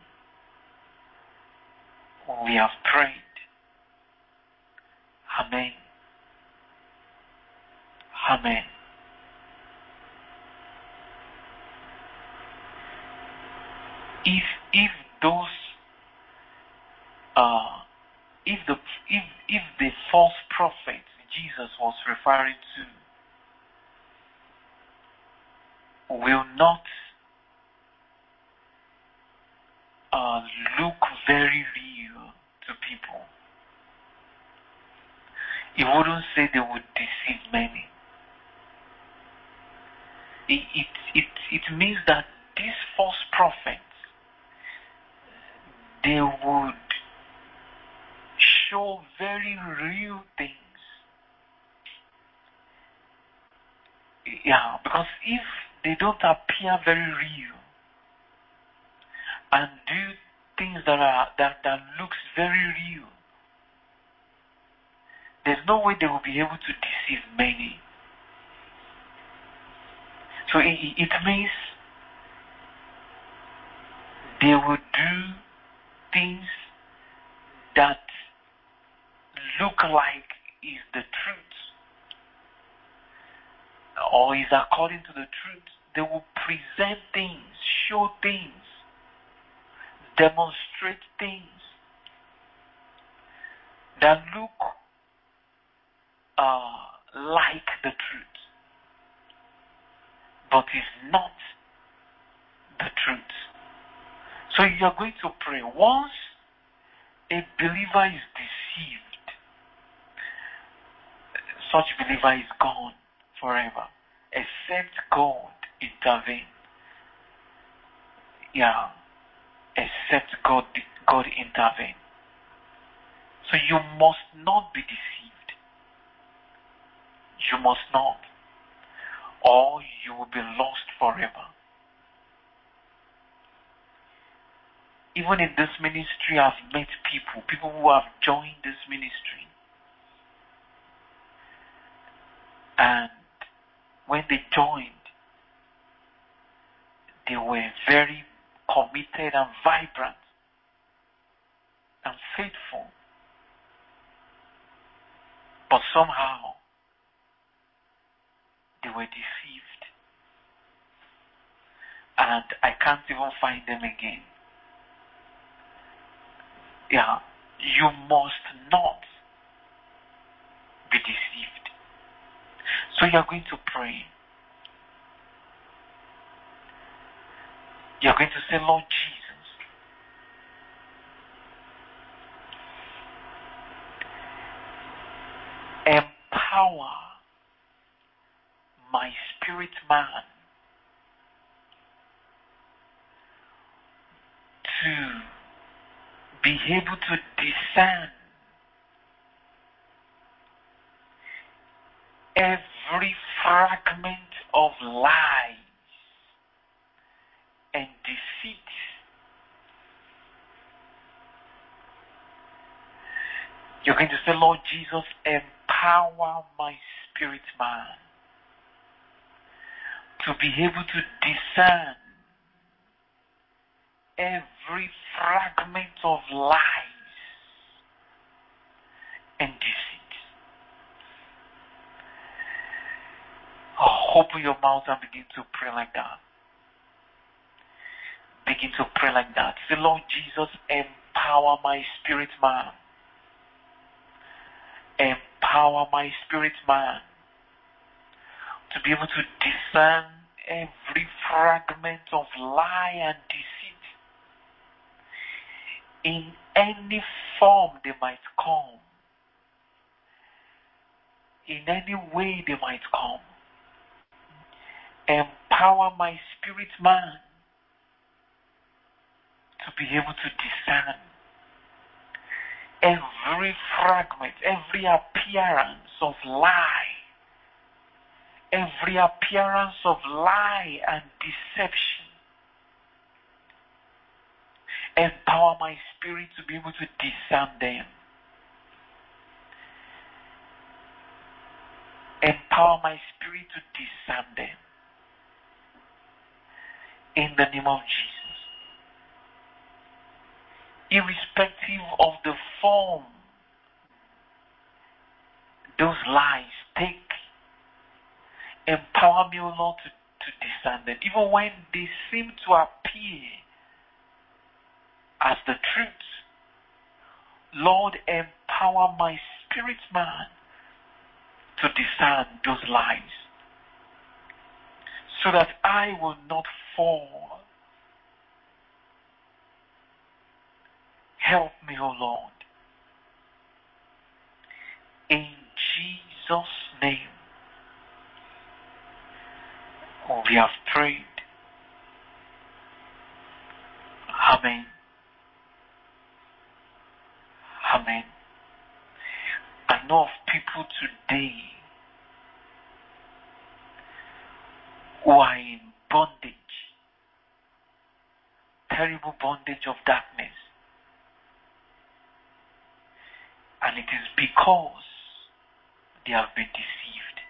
we have prayed. Amen. Amen. If if those uh if the if if the false prophets Jesus was referring to will not uh, look very real, to people, it wouldn't say they would deceive many. It, it, it, it means that these false prophets, they would show very real things. Yeah, because if they don't appear very real and do things that are that, that looks very real, there's no way they will be able to deceive many. So it, it means they will do things that look like is the truth or is according to the truth. They will present things, show things, demonstrate things that look uh, like the truth, but is not the truth. So you are going to pray. Once a believer is deceived, such believer is gone forever, except God intervene. Yeah, except God, God intervene. So you must not be deceived. You must not, or you will be lost forever. Even in this ministry, I've met people, people who have joined this ministry. And when they joined, they were very committed and vibrant and faithful. But somehow, they were deceived. And I can't even find them again. Yeah, you must not be deceived. So you're going to pray. You're going to say, Lord Jesus, empower my spirit man to be able to discern every fragment of lies and deceit. You're going to say, Lord Jesus, empower my spirit man to be able to discern every fragment of lies and deceit. Oh, open your mouth and begin to pray like that. Begin to pray like that. Say, Lord Jesus, empower my spirit man. Empower my spirit man to be able to discern every fragment of lie and deceit in any form they might come, in any way they might come. Empower my spirit man to be able to discern every fragment, every appearance of lie, every appearance of lie and deception. Empower my spirit to be able to discern them. Empower my spirit to discern them. In the name of Jesus. Irrespective of the form those lies take, empower me, O Lord, to, to discern them. Even when they seem to appear as the truth, Lord, empower my spirit man to discern those lies, so that I will not fall. Help me, O Lord. Jesus' name, we have prayed. Amen. Amen. I know of people today who are in bondage, terrible bondage of darkness. And it is because they have been deceived.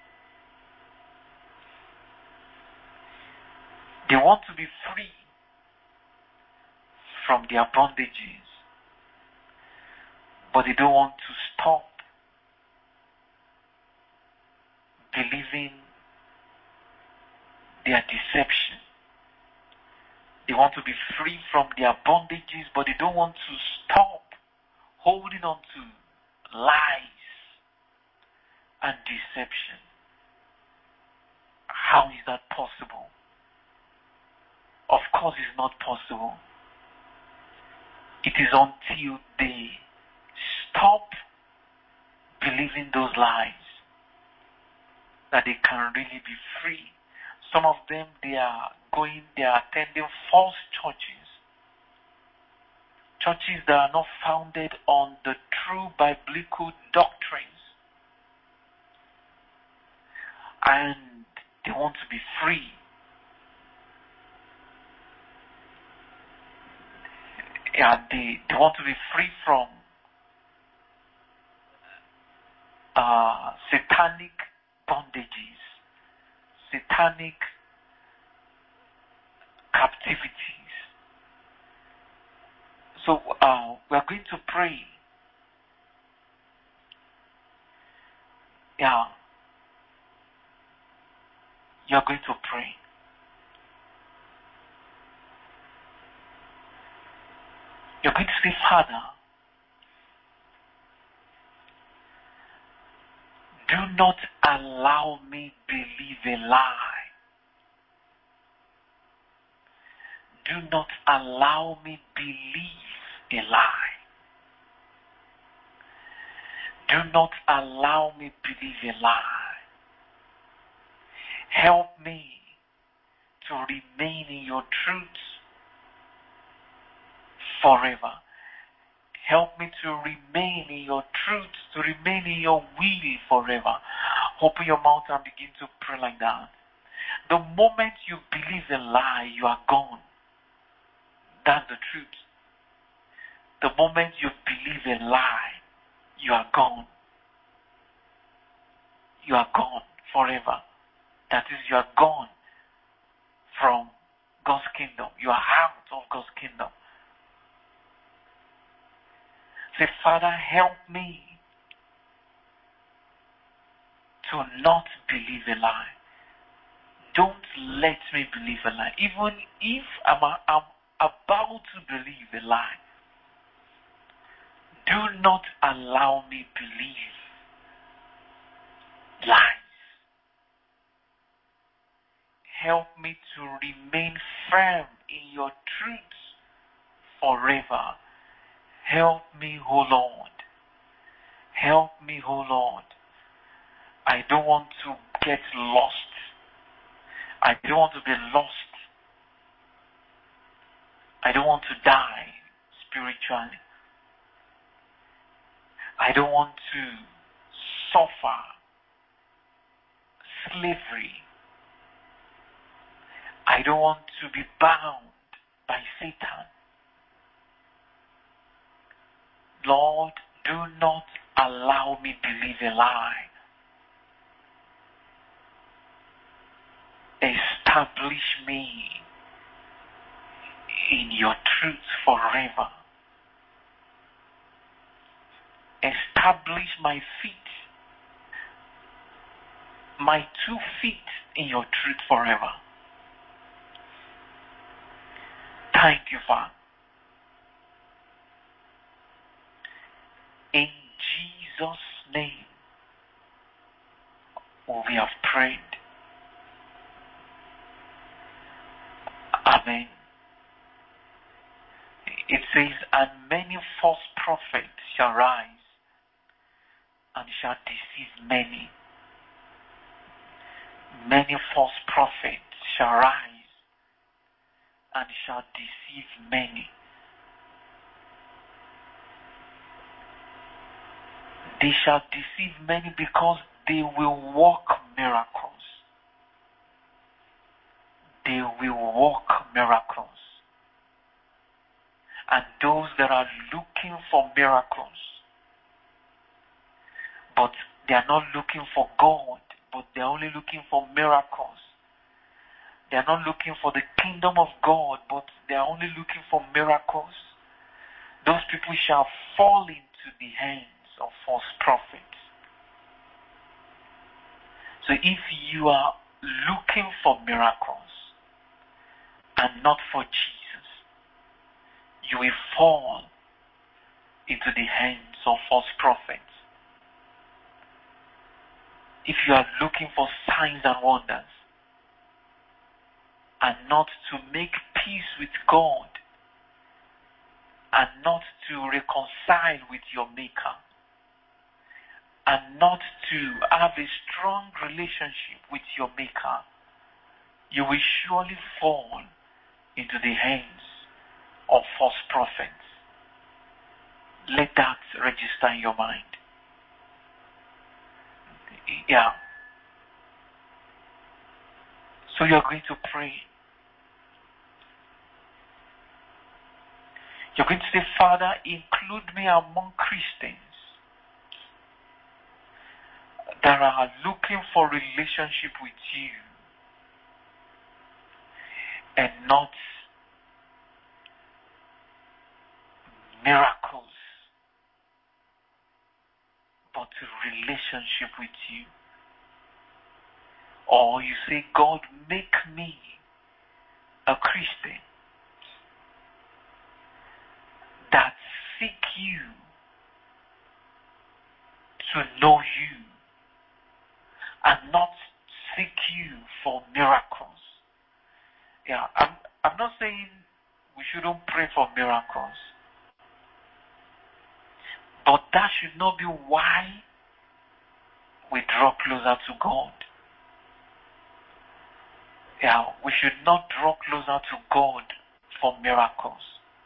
They want to be free from their bondages, but they don't want to stop believing their deception. They want to be free from their bondages, but they don't want to stop holding on to lies and deception. How is that possible? Of course it's not possible. It is until they stop believing those lies that they can really be free. Some of them, they are going, they are attending false churches. Churches that are not founded on the true biblical doctrines. And they want to be free. Yeah, they, they want to be free from uh, satanic bondages, satanic captivities. So uh, we are going to pray. Yeah. You are going to pray. You're going to say, Father, do not allow me believe a lie. Do not allow me believe a lie. Do not allow me believe a lie. Help me to remain in your truth forever. Help me to remain in your truth, to remain in your will forever. Open your mouth and begin to pray like that. The moment you believe a lie, you are gone. That's the truth. The moment you believe a lie, you are gone. You are gone forever. That is, you are gone from God's kingdom. You are out of God's kingdom. Say, Father, help me to not believe a lie. Don't let me believe a lie. Even if I'm, I'm about to believe a lie, do not allow me believe lies. Help me to remain firm in your truth forever. Help me, O Lord. Help me, O Lord. I don't want to get lost. I don't want to be lost. I don't want to die spiritually. I don't want to suffer slavery. I don't want to be bound by Satan. Lord, do not allow me to believe a lie. Establish me in your truth forever. Establish my feet, my two feet in your truth forever. Thank you, Father. In Jesus' name, we have prayed. Amen. It says, and many false prophets shall rise and shall deceive many. Many false prophets shall rise and shall deceive many. They shall deceive many because they will work miracles. They will work miracles. And those that are looking for miracles, but they are not looking for God, but they are only looking for miracles. They are not looking for the kingdom of God, but they are only looking for miracles. Those people shall fall into the hands of false prophets. So if you are looking for miracles and not for Jesus, you will fall into the hands of false prophets. If you are looking for signs and wonders and not to make peace with God and not to reconcile with your Maker and not to have a strong relationship with your Maker, you will surely fall into the hands of false prophets. Let that register in your mind. Yeah. So you're going to pray. You're going to say, Father, include me among Christians that are looking for relationship with you and not miracles, but a relationship with you. Or you say, God, make me a Christian that seek you to know you and not seek you for miracles. Yeah, I'm I'm not saying we shouldn't pray for miracles, but that should not be why we draw closer to God. Yeah, we should not draw closer to God for miracles.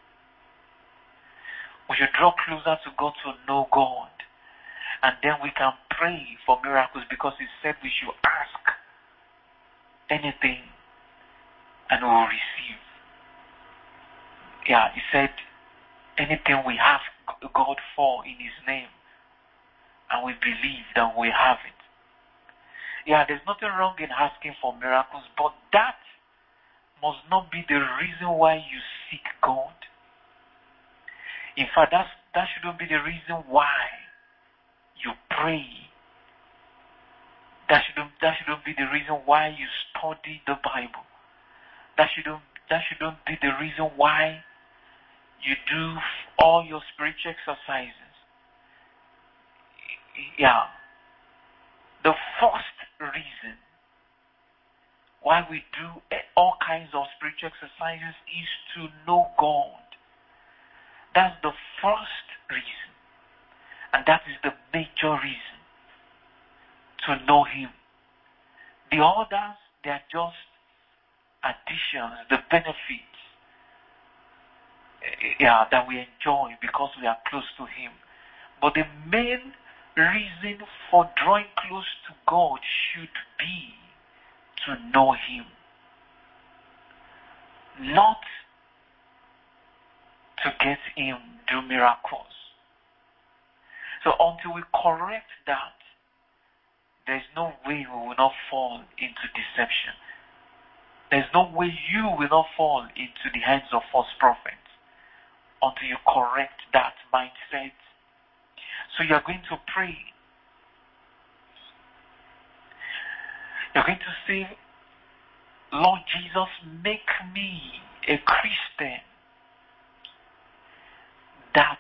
We should draw closer to God to know God. And then we can pray for miracles because He said we should ask anything and we will receive. Yeah, He said anything we ask God for in His name and we believe that we have it. Yeah, there's nothing wrong in asking for miracles, but that must not be the reason why you seek God. In fact, that's, that shouldn't be the reason why you pray. That shouldn't, that shouldn't be the reason why you study the Bible. That shouldn't, that shouldn't be the reason why you do all your spiritual exercises. Yeah. The first reason why we do all kinds of spiritual exercises is to know God. That's the first reason. And that is the major reason, to know Him. The others, they are just additions, the benefits yeah, that we enjoy because we are close to Him. But the main reason for drawing close to God should be to know Him. Not to get Him do miracles. So until we correct that, there's no way we will not fall into deception. There's no way you will not fall into the hands of false prophets until you correct that mindset. So you're going to pray. You're going to say, Lord Jesus, make me a Christian that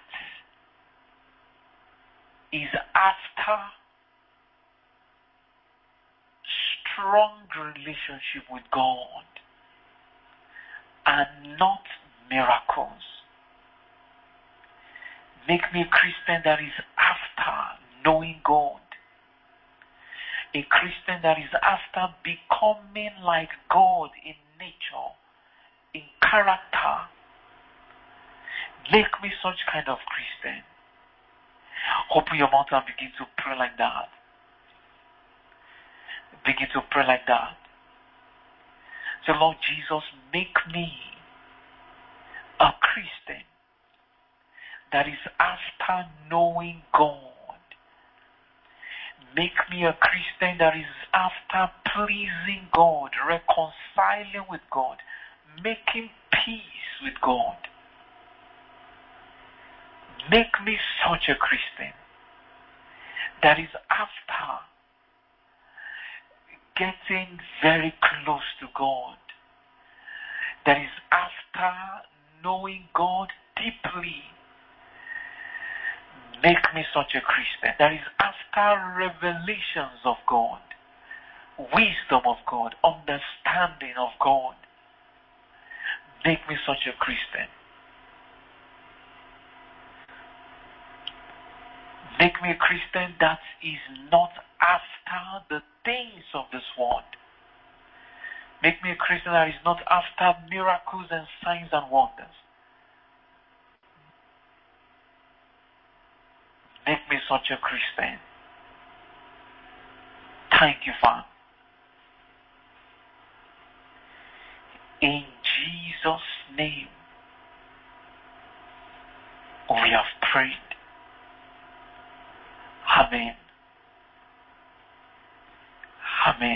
is after strong relationship with God and not miracles. Make me a Christian that is after knowing God. A Christian that is after becoming like God in nature, in character. Make me such kind of Christian. Open your mouth and begin to pray like that. Begin to pray like that. Say, Lord Jesus, make me a Christian that is after knowing God. Make me a Christian that is after pleasing God, reconciling with God, making peace with God. Make me such a Christian that is after getting very close to God, that is after knowing God deeply. Make me such a Christian that is after revelations of God, wisdom of God, understanding of God. Make me such a Christian. Make me a Christian that is not after the things of this world. Make me a Christian that is not after miracles and signs and wonders. Make me such a Christian. Thank you, Father. In Jesus' name, we have prayed. Amen. Amen.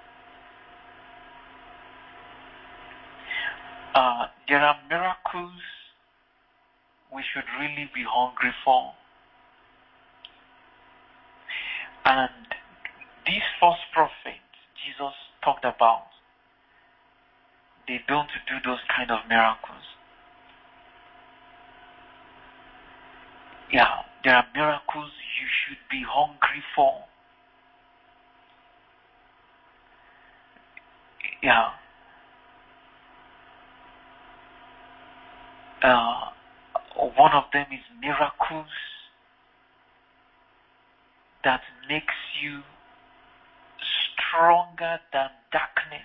Uh, there are miracles we should really be hungry for. And these false prophets Jesus talked about, they don't do those kind of miracles. Yeah, there are miracles you should be hungry for. Yeah. Uh, one of them is miracles that makes you stronger than darkness.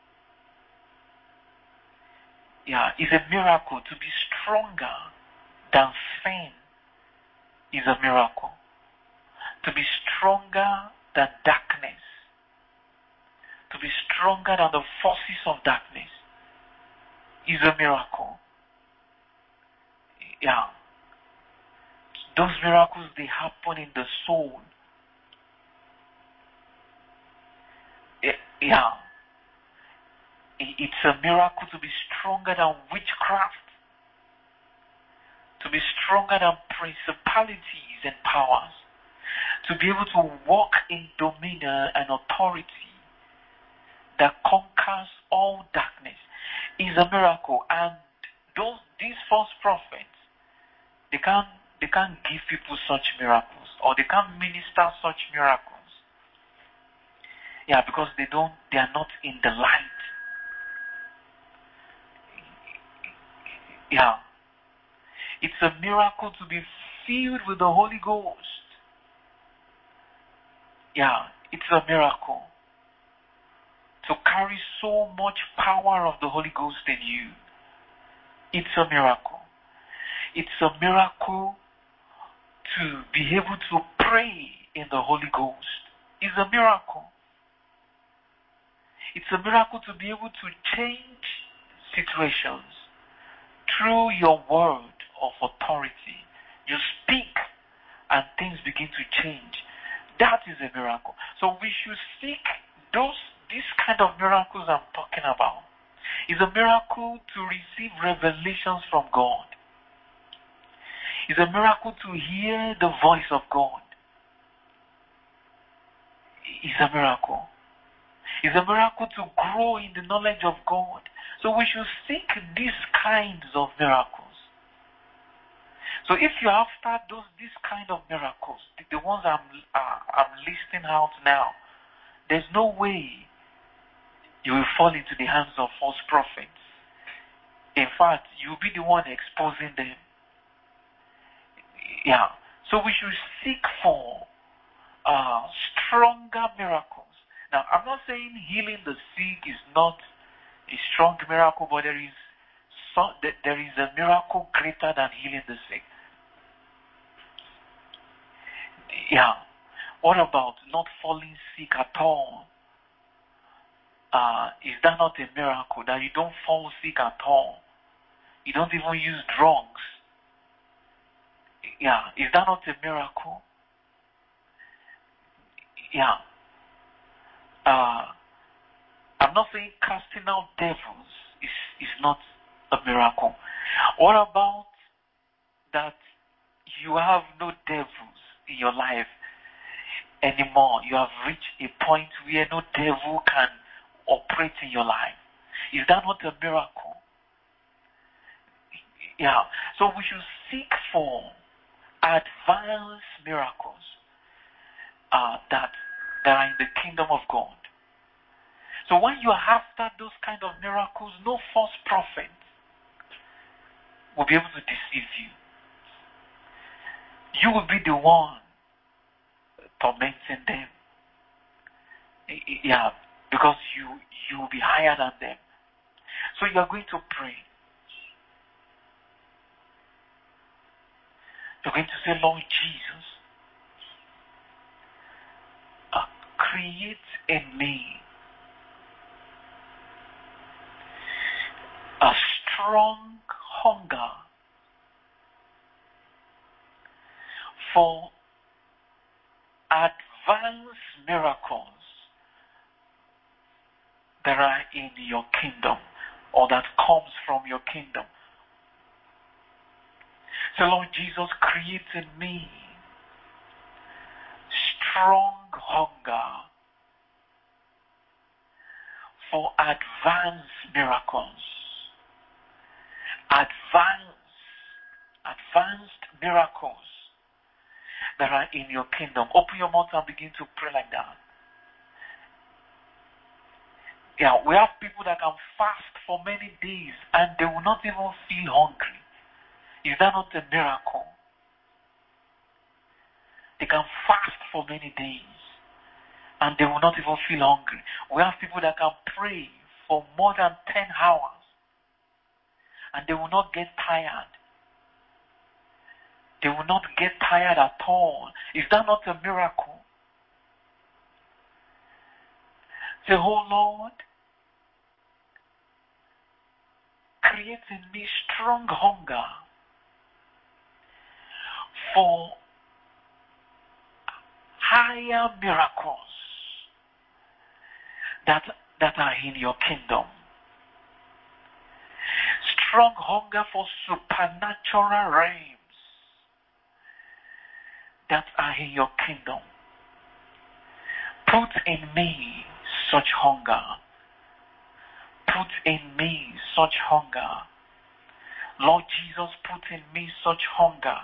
Yeah, it's a miracle to be stronger than sin. Is a miracle. To be stronger than darkness. To be stronger than the forces of darkness is a miracle. Yeah. Those miracles, they happen in the soul. Yeah. It's a miracle to be stronger than witchcraft. To be stronger than principalities and powers. To be able to walk in dominion and authority that conquers all darkness is a miracle. And those these false prophets, they can't they can't give people such miracles, or they can't minister such miracles. Yeah, because they don't they are not in the light. Yeah. It's a miracle to be filled with the Holy Ghost. Yeah, it's a miracle to carry so much power of the Holy Ghost in you. It's a miracle. It's a miracle to be able to pray in the Holy Ghost. It's a miracle. It's a miracle to be able to change situations through your word of authority. You speak and things begin to change. That is a miracle. So we should seek those these kind of miracles I'm talking about. It's a miracle to receive revelations from God. It's a miracle to hear the voice of God. It's a miracle. It's a miracle to grow in the knowledge of God. So we should seek these kinds of miracles. So if you're after those these kind of miracles, the, the ones I'm uh, I'm listing out now, there's no way you will fall into the hands of false prophets. In fact, you'll be the one exposing them. Yeah. So we should seek for uh, stronger miracles. I'm not saying healing the sick is not a strong miracle, but there is some, there is a miracle greater than healing the sick. Yeah. What about not falling sick at all? Uh, is that not a miracle that you don't fall sick at all? You don't even use drugs. Yeah. Is that not a miracle? Yeah. Uh, I'm not saying casting out devils is, is not a miracle. What about that you have no devils in your life anymore? You have reached a point where no devil can operate in your life. Is that not a miracle? Yeah. So we should seek for advanced miracles uh, that, that are in the kingdom of God. So when you are after those kind of miracles, no false prophet will be able to deceive you. You will be the one tormenting them. Yeah, because you you will be higher than them. So you are going to pray. You're going to say, Lord Jesus, uh, create in me a strong hunger for advanced miracles that are in your kingdom or that comes from your kingdom. So Lord Jesus, create in me strong hunger for advanced miracles. Advanced, advanced miracles that are in your kingdom. Open your mouth and begin to pray like that. Yeah, we have people that can fast for many days and they will not even feel hungry. Is that not a miracle? They can fast for many days and they will not even feel hungry. We have people that can pray for more than ten hours and they will not get tired. They will not get tired at all. Is that not a miracle? Say, oh Lord, create in me strong hunger for higher miracles that, that are in your kingdom. Strong hunger for supernatural realms that are in your kingdom. Put in me such hunger. Put in me such hunger. Lord Jesus, put in me such hunger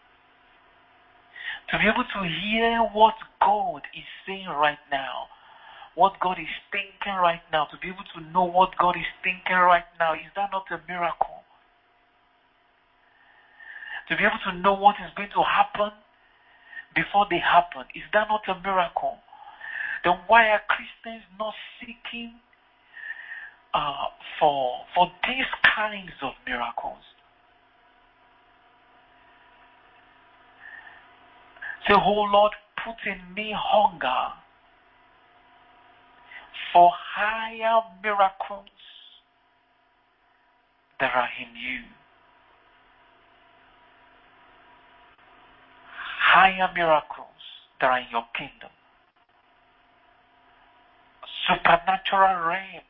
to be able to hear what God is saying right now, what God is thinking right now, to be able to know what God is thinking right now. Is that not a miracle? To be able to know what is going to happen before they happen. Is that not a miracle? Then why are Christians not seeking uh, for, for these kinds of miracles? Say, oh Lord, put in me hunger for higher miracles that are in you. Higher miracles that are in your kingdom. Supernatural realms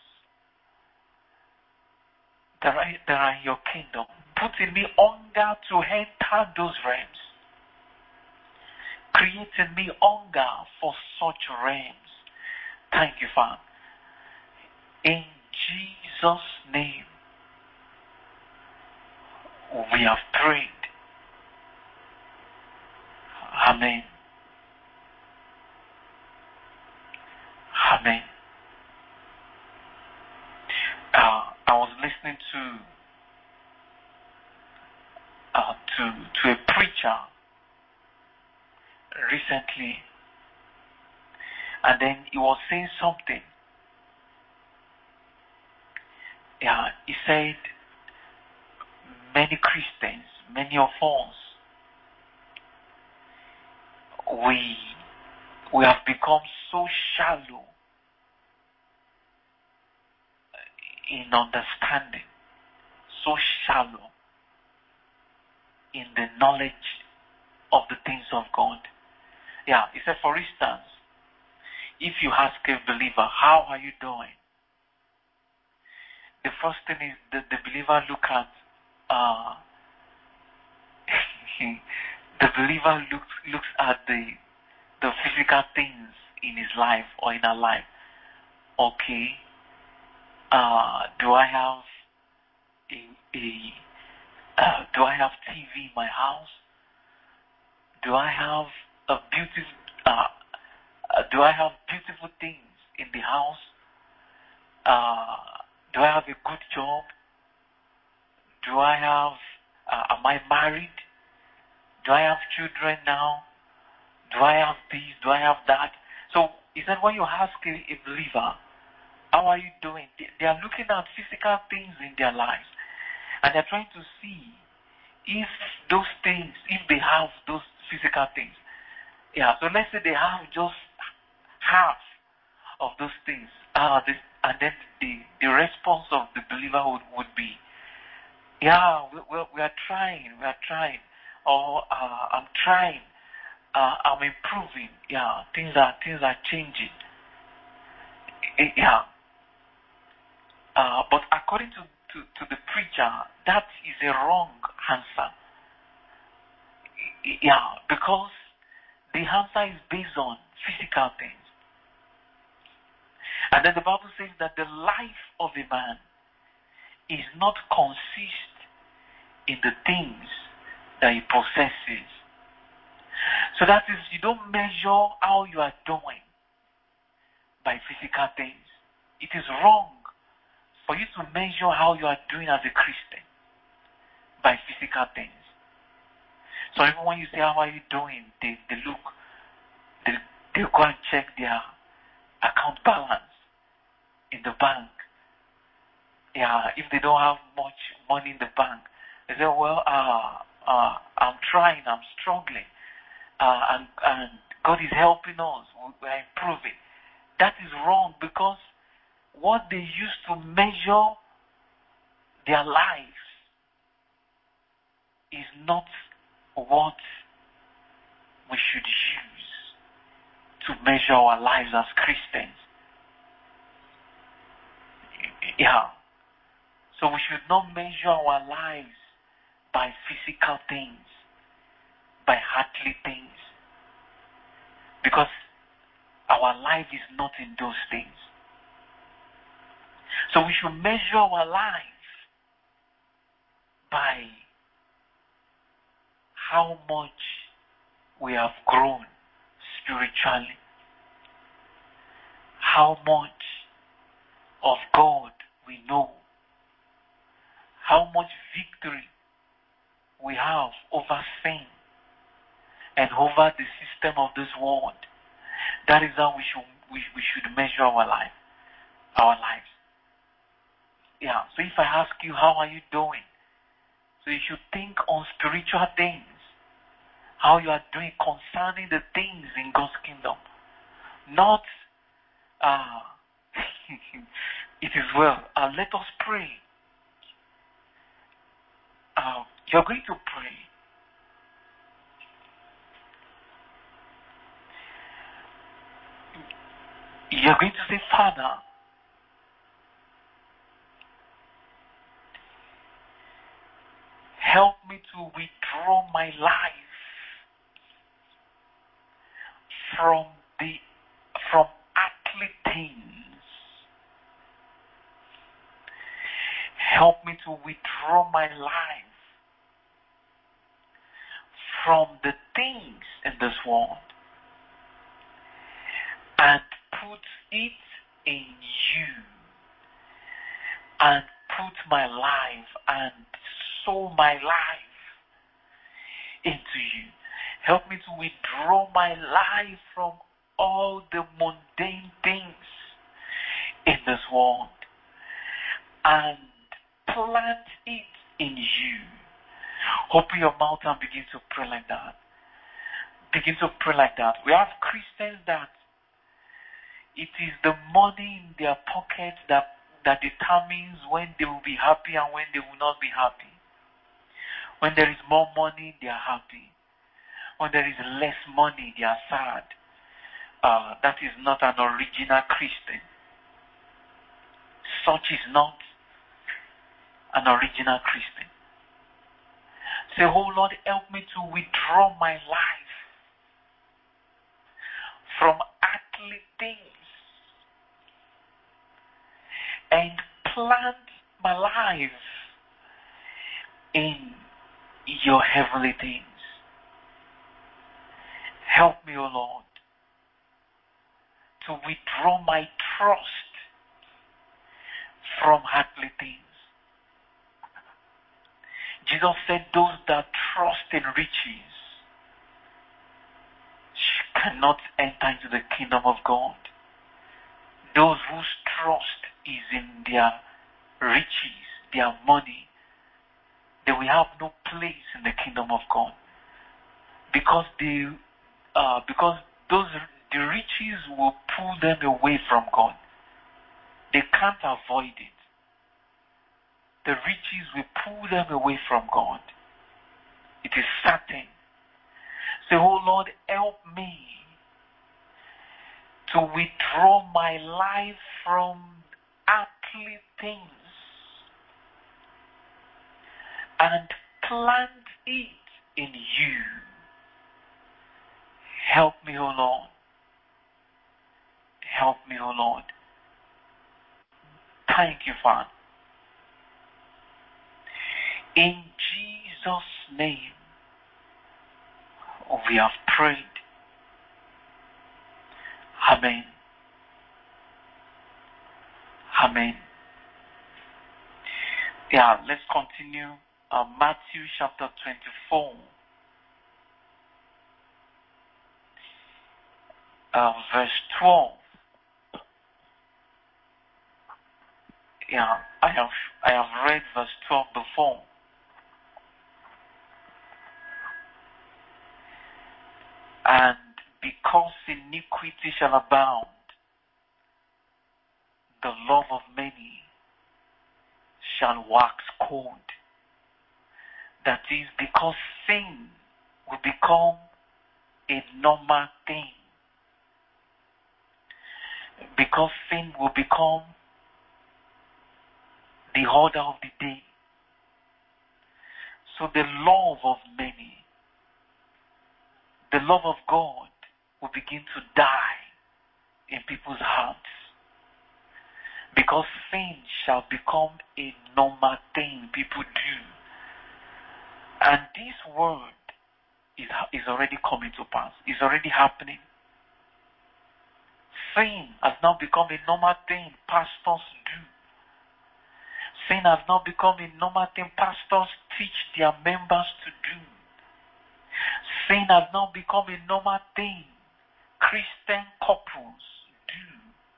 that are, that are in your kingdom. Put in me hunger to enter those realms. Create in me hunger for such realms. Thank you, Father. In Jesus' name, we have prayed. Amen. Amen. Uh, I was listening to uh, to to a preacher recently, And then he was saying something. Yeah, he said, many Christians, many of us, we we have become so shallow in understanding, so shallow in the knowledge of the things of God. Yeah, he said, for instance, if you ask a believer, how are you doing? The first thing is that the believer look at, uh, the believer looks looks at the the physical things in his life or in her life. Okay, uh, do I have a, a uh, do I have T V in my house? Do I have a beautiful uh, uh, do I have beautiful things in the house? Uh, do I have a good job? Do I have uh, am I married? Do I have children now? Do I have this? Do I have that? So he said, when you ask a, a believer, how are you doing? They, they are looking at physical things in their lives, and they're trying to see if those things, if they have those physical things. Yeah, so let's say they have just half of those things. Uh, this, and then the, the response of the believer would, would be, yeah, we, we, we are trying, we are trying, or uh, I'm trying, uh, I'm improving. Yeah, things are things are changing. Yeah, uh, but according to, to, to the preacher, that is a wrong answer. Yeah, because the answer is based on physical things. And then the Bible says that the life of a man is not consist in the things that he possesses. So that is, you don't measure how you are doing by physical things. It is wrong for you to measure how you are doing as a Christian by physical things. So even when you say, how are you doing, they, they look, they, they go and check their account balance in the bank. Yeah, if they don't have much money in the bank, they say, well, uh, uh, I'm trying, I'm struggling, uh, and, and God is helping us, we're improving. That is wrong, because what they use to measure their lives is not what we should use to measure our lives as Christians. Yeah. So we should not measure our lives by physical things, by earthly things, because our life is not in those things. So we should measure our lives by how much we have grown spiritually, how much of God we know, how much victory we have over sin and over the system of this world. That is how we should we, we should measure our life, our lives. Yeah. So if I ask you, how are you doing? So you should think on spiritual things, how you are doing concerning the things in God's kingdom, not uh, it is well. Uh, let us pray. Uh, you're going to pray. You're going to say, Father, help me to withdraw my life from the from earthly things. Help me to withdraw my life from the things in this world and put it in you, and put my life and sow my life into you. Help me to withdraw my life from all the mundane things in this world and plant it in you. Open your mouth and begin to pray like that. Begin to pray like that. We have Christians that it is the money in their pocket that, that determines when they will be happy and when they will not be happy. When there is more money, they are happy. When there is less money, they are sad. Uh, that is not an original Christian. Such is not an original Christian. Say, oh Lord, help me to withdraw my life from earthly things and plant my life in your heavenly things. Help me, O Lord, to withdraw my trust from earthly things. Jesus said those that trust in riches cannot enter into the kingdom of God. Those whose trust is in their riches, their money, they will have no place in the kingdom of God. Because they, uh, because those the riches will pull them away from God. They can't avoid it. The riches will pull them away from God. It is certain. Say, oh Lord, help me to withdraw my life from earthly things and plant it in you. Help me, O Lord. Help me, O Lord. Thank you, Father. In Jesus' name, we have prayed. Amen. Amen. Yeah, let's continue. Uh, Matthew chapter twenty-four, uh, verse twelve. Yeah, I have I have read verse twelve before. And because iniquity shall abound, the love of many shall wax cold. That is, because sin will become a normal thing. Because sin will become the order of the day. So the love of many, the love of God will begin to die in people's hearts. Because sin shall become a normal thing people do. And this word is, is already coming to pass. It's already happening. Sin has now become a normal thing pastors do. Sin has now become a normal thing pastors teach their members to do. Sin has now become a normal thing Christian couples do.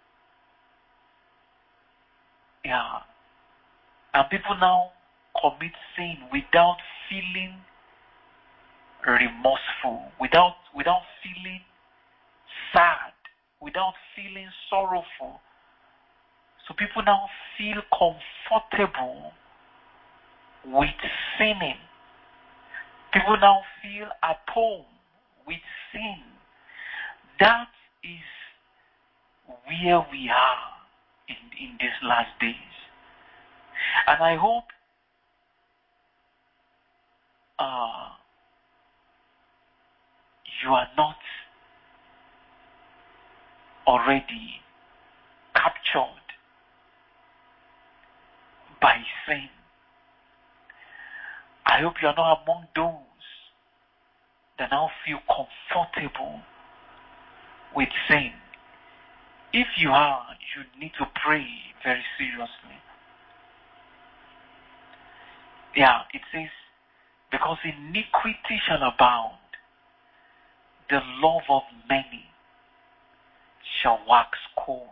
Yeah. And people now commit sin without feeling remorseful, without without feeling sad, without feeling sorrowful. So people now feel comfortable with sinning. People now feel at home with sin. That is where we are in, in these last days. And I hope uh, you are not already captured by sin. I hope you are not among those that now feel comfortable with sin. If you are, you need to pray very seriously. Yeah, it says, because iniquity shall abound, the love of many shall wax cold.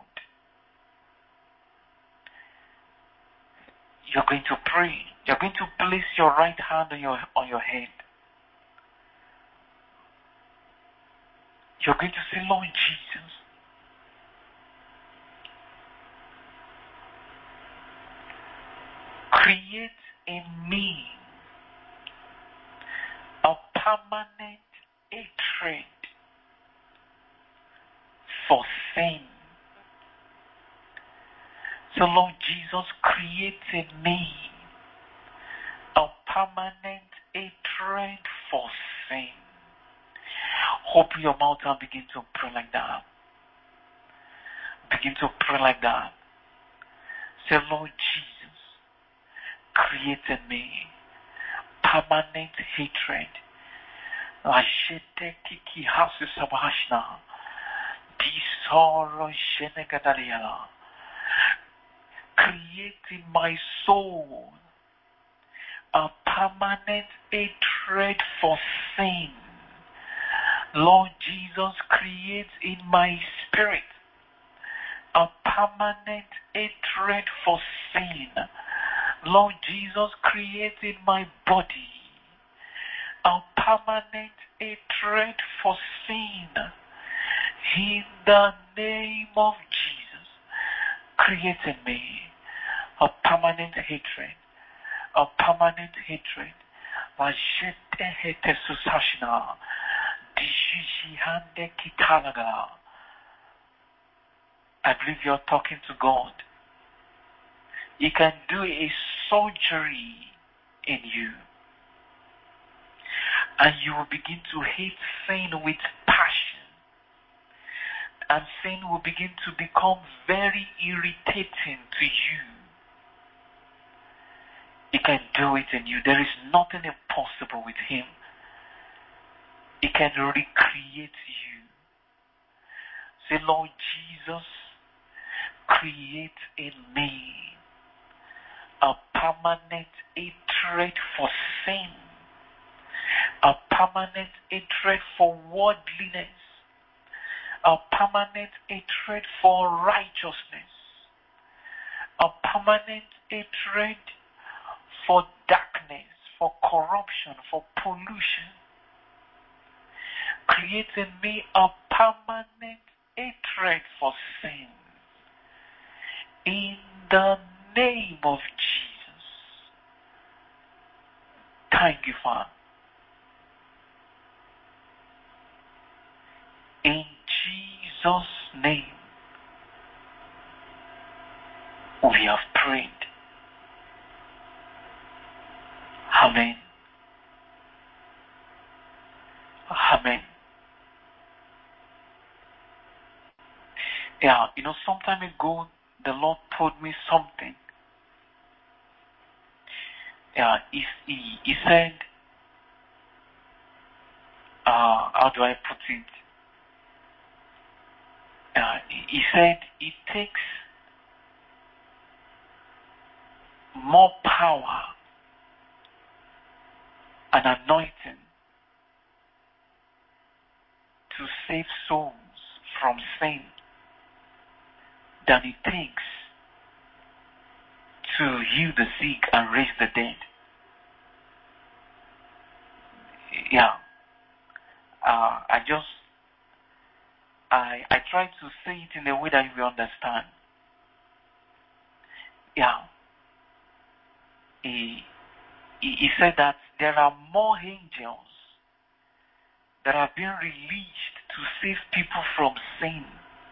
You're going to pray. You're going to place your right hand on your on your head. You're going to say, Lord Jesus, create in me a permanent hatred for sin. So Lord Jesus, create in me a permanent hatred for sin. Open your mouth and begin to pray like that. Begin to pray like that. Say, Lord Jesus, create in me permanent hatred. Lashete kiki hasu sabashna. Disoro shenegadariana. Create in my soul a permanent hatred for sin. Lord Jesus, create in my spirit a permanent hatred for sin. Lord Jesus, create in my body a permanent hatred for sin. In the name of Jesus, create in me a permanent hatred, a permanent hatred. I believe you're talking to God. He can do a surgery in you. And you will begin to hate sin with passion. And sin will begin to become very irritating to you. He can do it in you. There is nothing impossible with him. He can recreate you. Say, Lord Jesus, create in me a permanent hatred for sin, a permanent hatred for worldliness, a permanent hatred for righteousness, a permanent hatred for darkness, for corruption, for pollution. Create in me a permanent hatred for sin. In the name of Jesus. Thank you, Father. In Jesus' name, we have prayed. Amen. Amen. Yeah, you know, some time ago, the Lord told me something. Yeah, he, he, he said, uh, how do I put it? Uh, he, he said, it takes more power and anointing to save souls from sin than it takes to heal the sick and raise the dead. Yeah. Uh, I just, I, I try to say it in a way that you will understand. Yeah. He, he, he said that there are more angels that have been released to save people from sin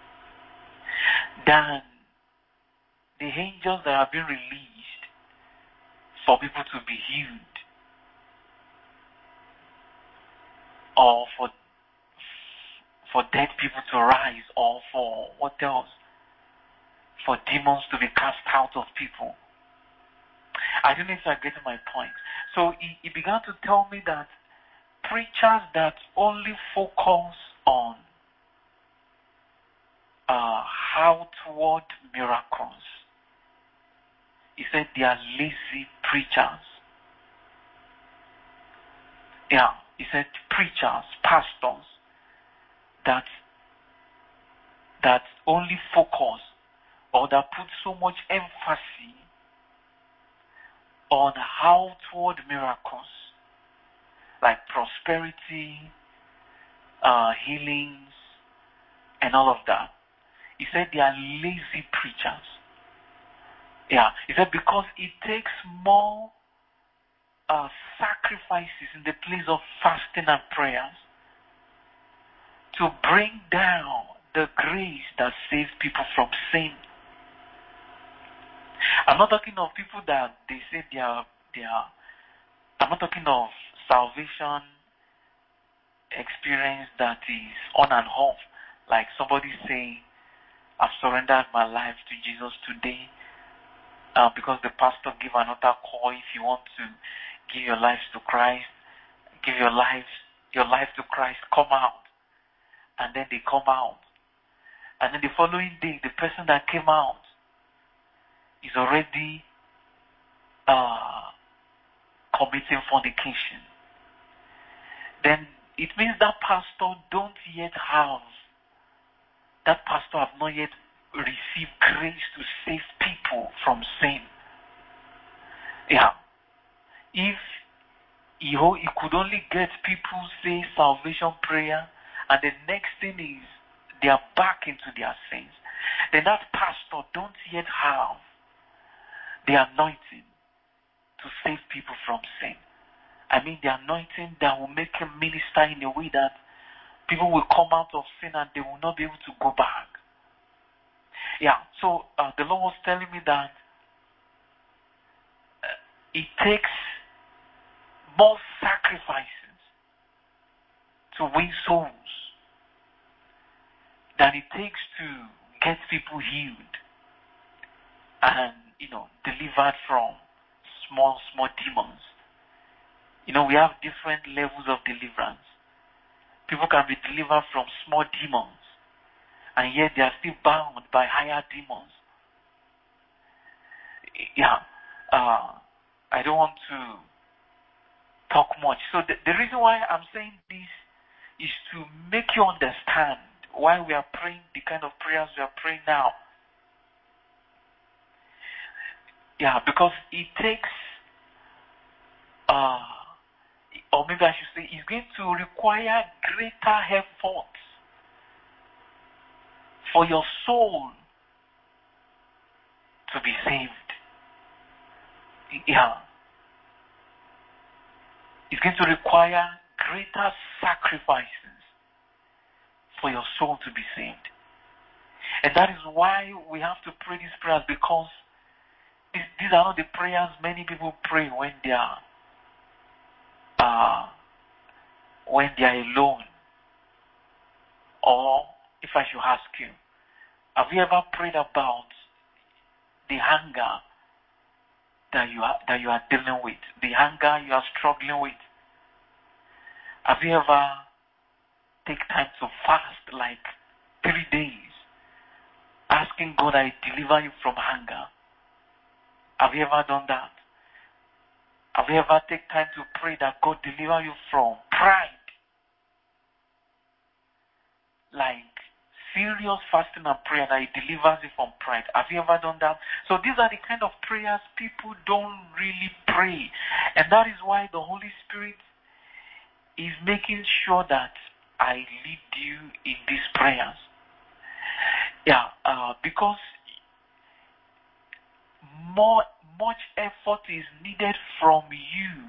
than the angels that have been released for people to be healed or for for dead people to rise or for what else? For demons to be cast out of people. I don't know if you're getting my point. So he, he began to tell me that preachers that only focus on uh, how to work miracles, he said they are lazy preachers. Yeah, he said preachers, pastors that that only focus or that put so much emphasis on how toward miracles like prosperity, uh, healings, and all of that. He said they are lazy preachers. Yeah, he said because it takes more uh, sacrifices in the place of fasting and prayers to bring down the grace that saves people from sin. I'm not talking of people that they say they are, they are, I'm not talking of salvation experience that is on and off. Like somebody saying, I've surrendered my life to Jesus today uh, because the pastor gave another call. If you want to give your life to Christ, give your life, your life to Christ, come out. And then they come out. And then the following day, the person that came out is already uh, committing fornication. Then it means that pastor don't yet have, that pastor have not yet received grace to save people from sin. Yeah. If he, he could only get people say salvation prayer, and the next thing is they are back into their sins, then that pastor don't yet have the anointing to save people from sin. I mean the anointing that will make him minister in a way that people will come out of sin and they will not be able to go back. Yeah, so uh, the Lord was telling me that uh, it takes more sacrifices to win souls than it takes to get people healed and, you know, delivered from small, small demons. You know, we have different levels of deliverance. People can be delivered from small demons, and yet they are still bound by higher demons. Yeah, uh, I don't want to talk much. So the, the reason why I'm saying this is to make you understand why we are praying the kind of prayers we are praying now. Yeah, because it takes, uh, or maybe I should say, it's going to require greater effort for your soul to be saved. Yeah. It's going to require greater sacrifices for your soul to be saved. And that is why we have to pray these prayers, because these, these are not the prayers many people pray when they are uh, when they are alone. Or if I should ask you, have you ever prayed about the hunger that you are that you are dealing with, the hunger you are struggling with? Have you ever take time to fast like three days, asking God that He deliver you from hunger? Have you ever done that? Have you ever take time to pray that God deliver you from pride? Like serious fasting and prayer that He delivers you from pride. Have you ever done that? So these are the kind of prayers people don't really pray. And that is why the Holy Spirit is making sure that I lead you in these prayers. Yeah, uh, because more much effort is needed from you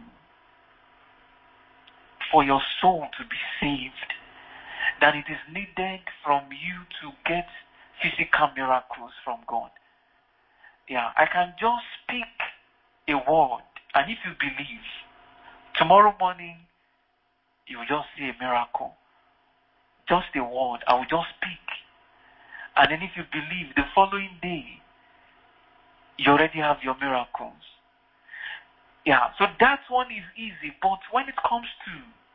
for your soul to be saved than it is needed from you to get physical miracles from God. Yeah, I can just speak a word, and if you believe, tomorrow morning you will just see a miracle. Just a word, I will just speak. And then if you believe, the following day you already have your miracles. Yeah, so that one is easy, but when it comes to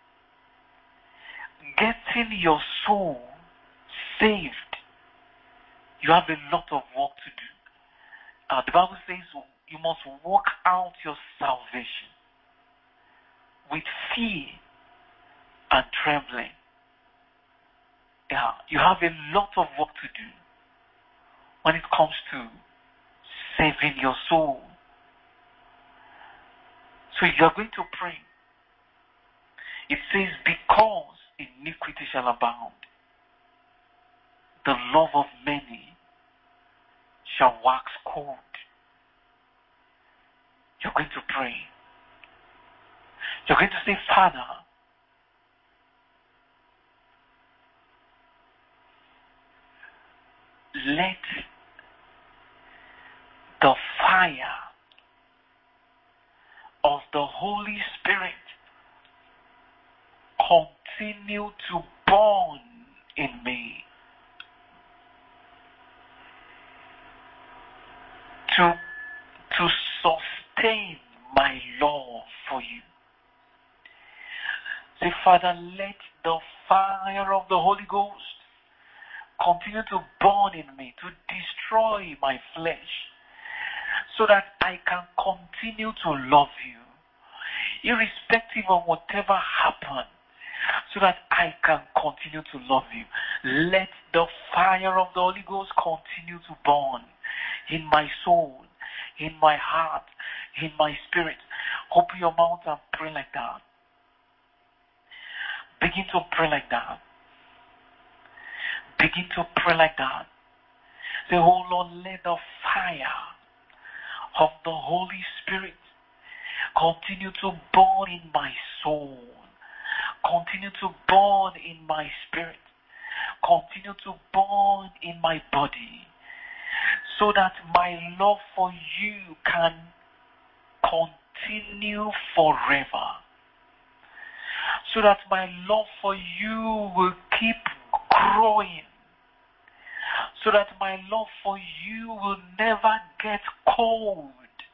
getting your soul saved, you have a lot of work to do. Uh, the Bible says you must work out your salvation with fear and trembling. yeah, you have a lot of work to do when it comes to saving your soul. So you are going to pray. It says, because iniquity shall abound, the love of many shall wax cold. You're going to pray. You're going to say, Father, let the fire of the Holy Spirit continue to burn in me, to, to sustain my love for you. Say, Father, let the fire of the Holy Ghost continue to burn in me, to destroy my flesh, so that I can continue to love you, irrespective of whatever happened, so that I can continue to love you. Let the fire of the Holy Ghost continue to burn in my soul, in my heart, in my spirit. Open your mouth and pray like that. Begin to pray like that. Begin to pray like that. Say, oh Lord, let the fire of the Holy Spirit continue to burn in my soul. Continue to burn in my spirit. Continue to burn in my body. So that my love for you can continue forever. So that my love for you will keep growing. So that my love for you will never get cold.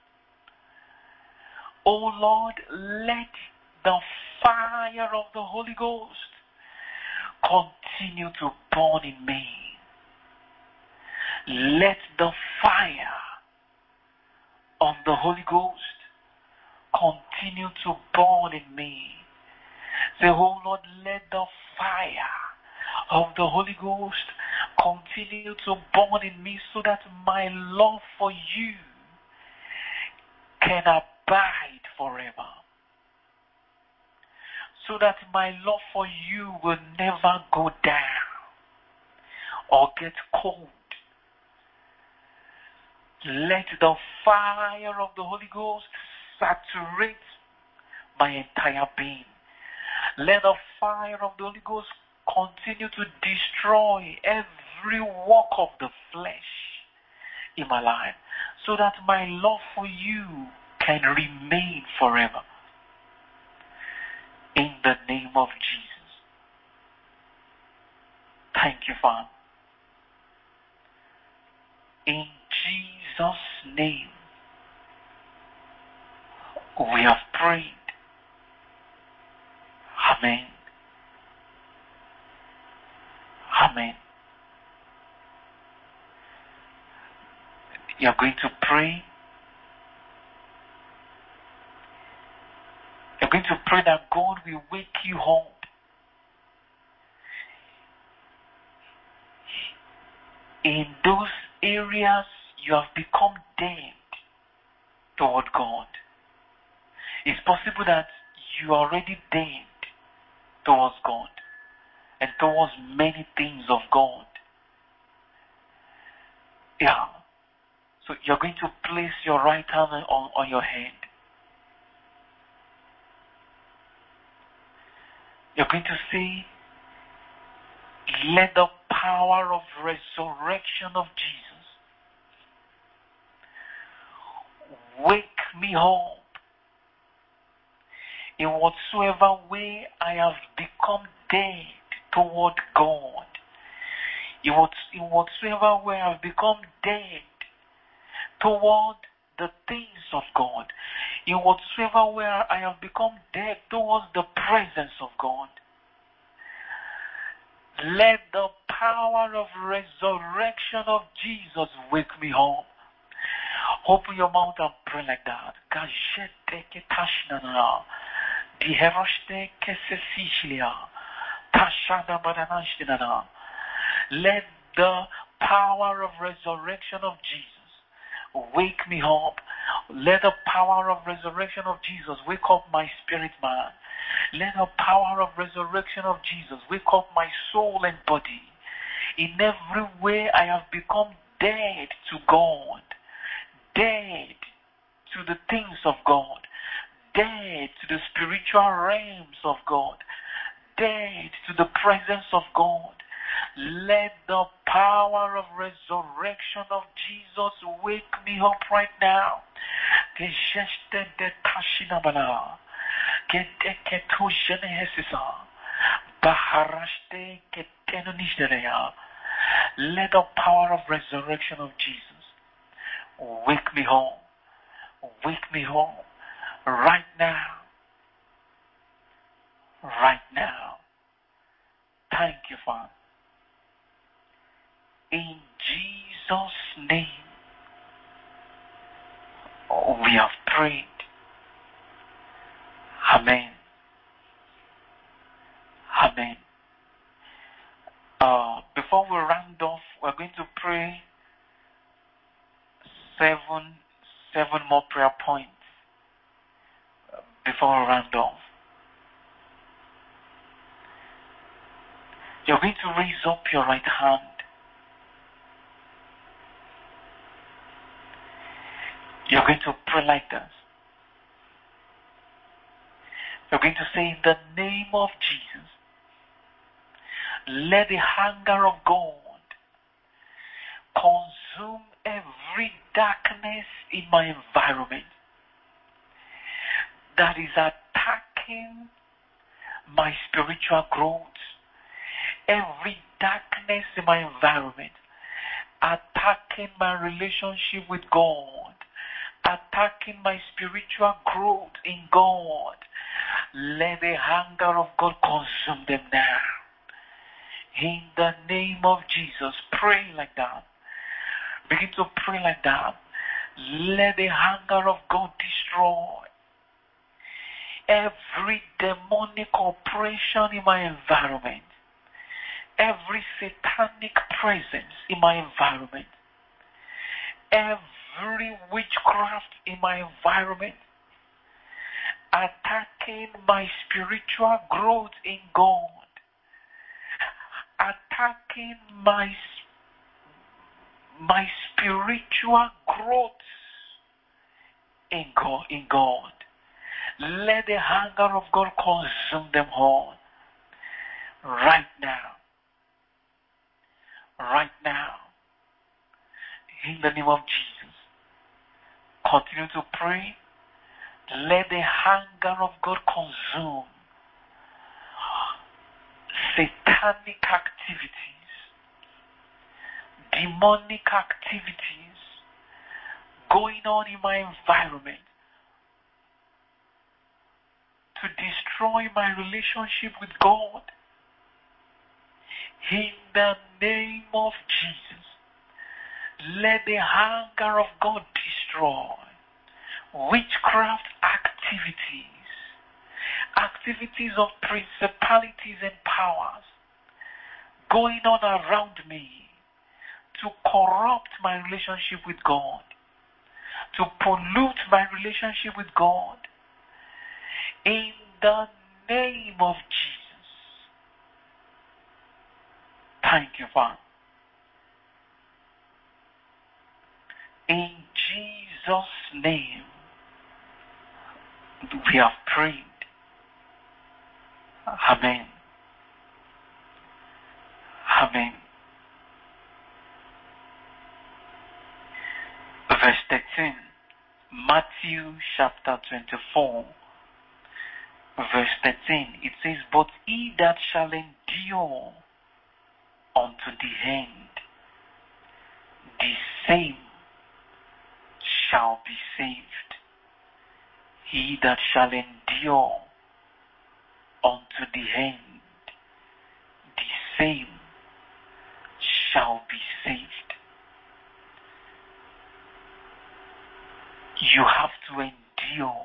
Oh Lord, let the fire of the Holy Ghost continue to burn in me. Let the fire of the Holy Ghost continue to burn in me. Say, oh Lord, let the fire of the Holy Ghost continue to burn in me, so that my love for you can abide forever. So that my love for you will never go down or get cold. Let the fire of the Holy Ghost saturate my entire being. Let the fire of the Holy Ghost continue to destroy every work of the flesh in my life, so that my love for you can remain forever. In the name of Jesus. Thank you, Father. In Jesus' name, we have prayed. Amen. Amen. You are going to pray. You're going to pray that God will wake you up in those areas you have become dead toward God. It's possible that you are already dead towards God and towards many things of God. Yeah. So you're going to place your right hand on, on your head. You're going to say, let the power of resurrection of Jesus wake me up in whatsoever way I have become dead toward God. In, what, in whatsoever way I have become dead toward the things of God. In whatsoever way I have become dead towards the presence of God. Let the power of resurrection of Jesus wake me up. Open your mouth and pray like that. Let the power of resurrection of Jesus wake me up. Let the power of resurrection of Jesus wake up my spirit man. Let the power of resurrection of Jesus wake up my soul and body. In every way I have become dead to God, dead to the things of God, dead to the spiritual realms of God, dead to the presence of God. Let the power of resurrection of Jesus wake me up right now. Let the power of resurrection of Jesus wake me home. Wake me home right now. Right now. Thank you, Father. In Jesus' name, we have prayed. Amen. Amen. Uh, before we round off, we're going to pray seven, seven more prayer points before we round off. You're going to raise up your right hand. You're going to pray like this. You're going to say, in the name of Jesus, let the hunger of God consume every darkness in my environment that is attacking my spiritual growth. Every darkness in my environment attacking my relationship with God, attacking my spiritual growth in God. Let the hunger of God consume them now. In the name of Jesus, pray like that. Begin to pray like that. Let the hunger of God destroy every demonic operation in my environment, every satanic presence in my environment, every witchcraft in my environment, attacking my spiritual growth in God, attacking my my spiritual growth in God, in God. Let the hunger of God consume them all. Right now. Right now. In the name of Jesus. Continue to pray. Let the hunger of God consume satanic activities, demonic activities going on in my environment to destroy my relationship with God. In the name of Jesus, let the hunger of God destroy witchcraft activities, activities of principalities and powers going on around me to corrupt my relationship with God, to pollute my relationship with God. In the name of Jesus. Thank you, Father. In Jesus' name, we have prayed. Amen. Amen. Verse thirteen, Matthew chapter twenty-four, verse thirteen, it says, but he that shall endure unto the end, the same shall be saved. He that shall endure unto the end, the same shall be saved. You have to endure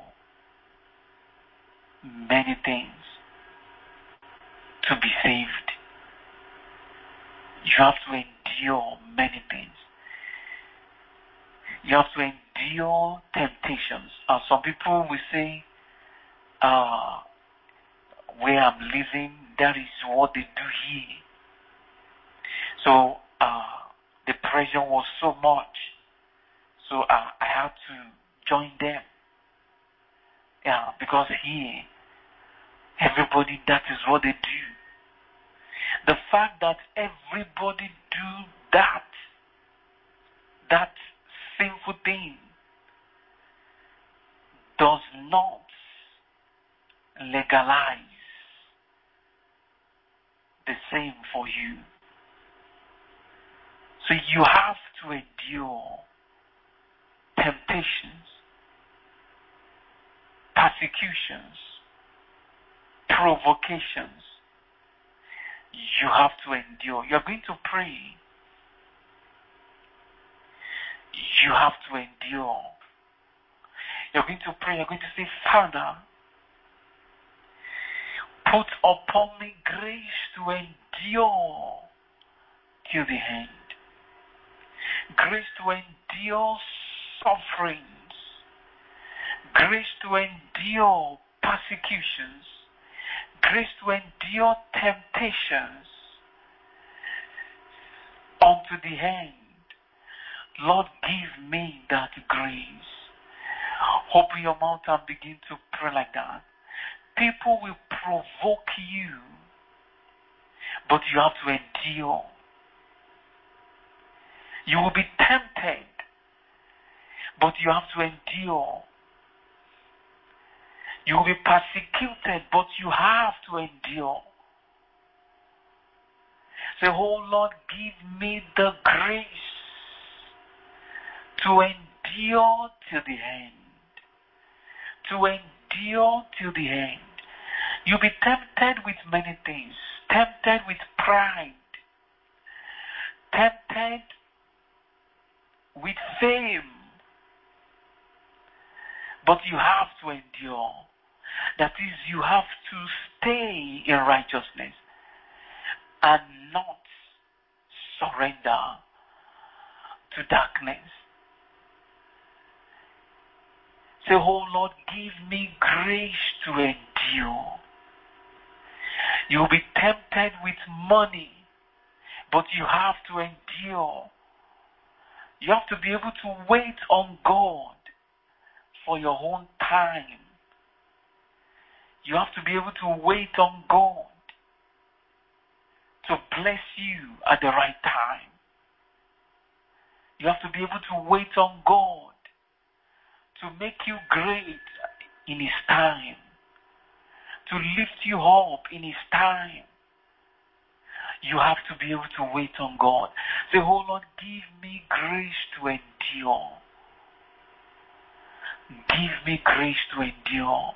many things to be saved. You You have to endure many things. You have to endure temptations. Uh, some people will say, uh, where I'm living, that is what they do here. So uh, the pressure was so much. So uh, I had to join them. Yeah, because here, everybody, that is what they do. The fact that everybody do that, that sinful thing, does not legalize the same for you. So you have to endure temptations, persecutions, provocations. You have to endure. You're going to pray. You have to endure. You're going to pray. You're going to say, Father, put upon me grace to endure till the end. Grace to endure sufferings. Grace to endure persecutions. Grace to endure temptations unto the end. Lord, give me that grace. Open your mouth and begin to pray like that. People will provoke you, but you have to endure. You will be tempted, but you have to endure. You will be persecuted, but you have to endure. Say, oh Lord, give me the grace to endure till the end. To endure till the end. You'll be tempted with many things. Tempted with pride. Tempted with fame. But you have to endure. That is, you have to stay in righteousness and not surrender to darkness. Say, oh Lord, give me grace to endure. You will be tempted with money, but you have to endure. You have to be able to wait on God for your own time. You have to be able to wait on God to bless you at the right time. You have to be able to wait on God to make you great in His time, to lift you up in His time. You have to be able to wait on God. Say, oh Lord, give me grace to endure. Give me grace to endure.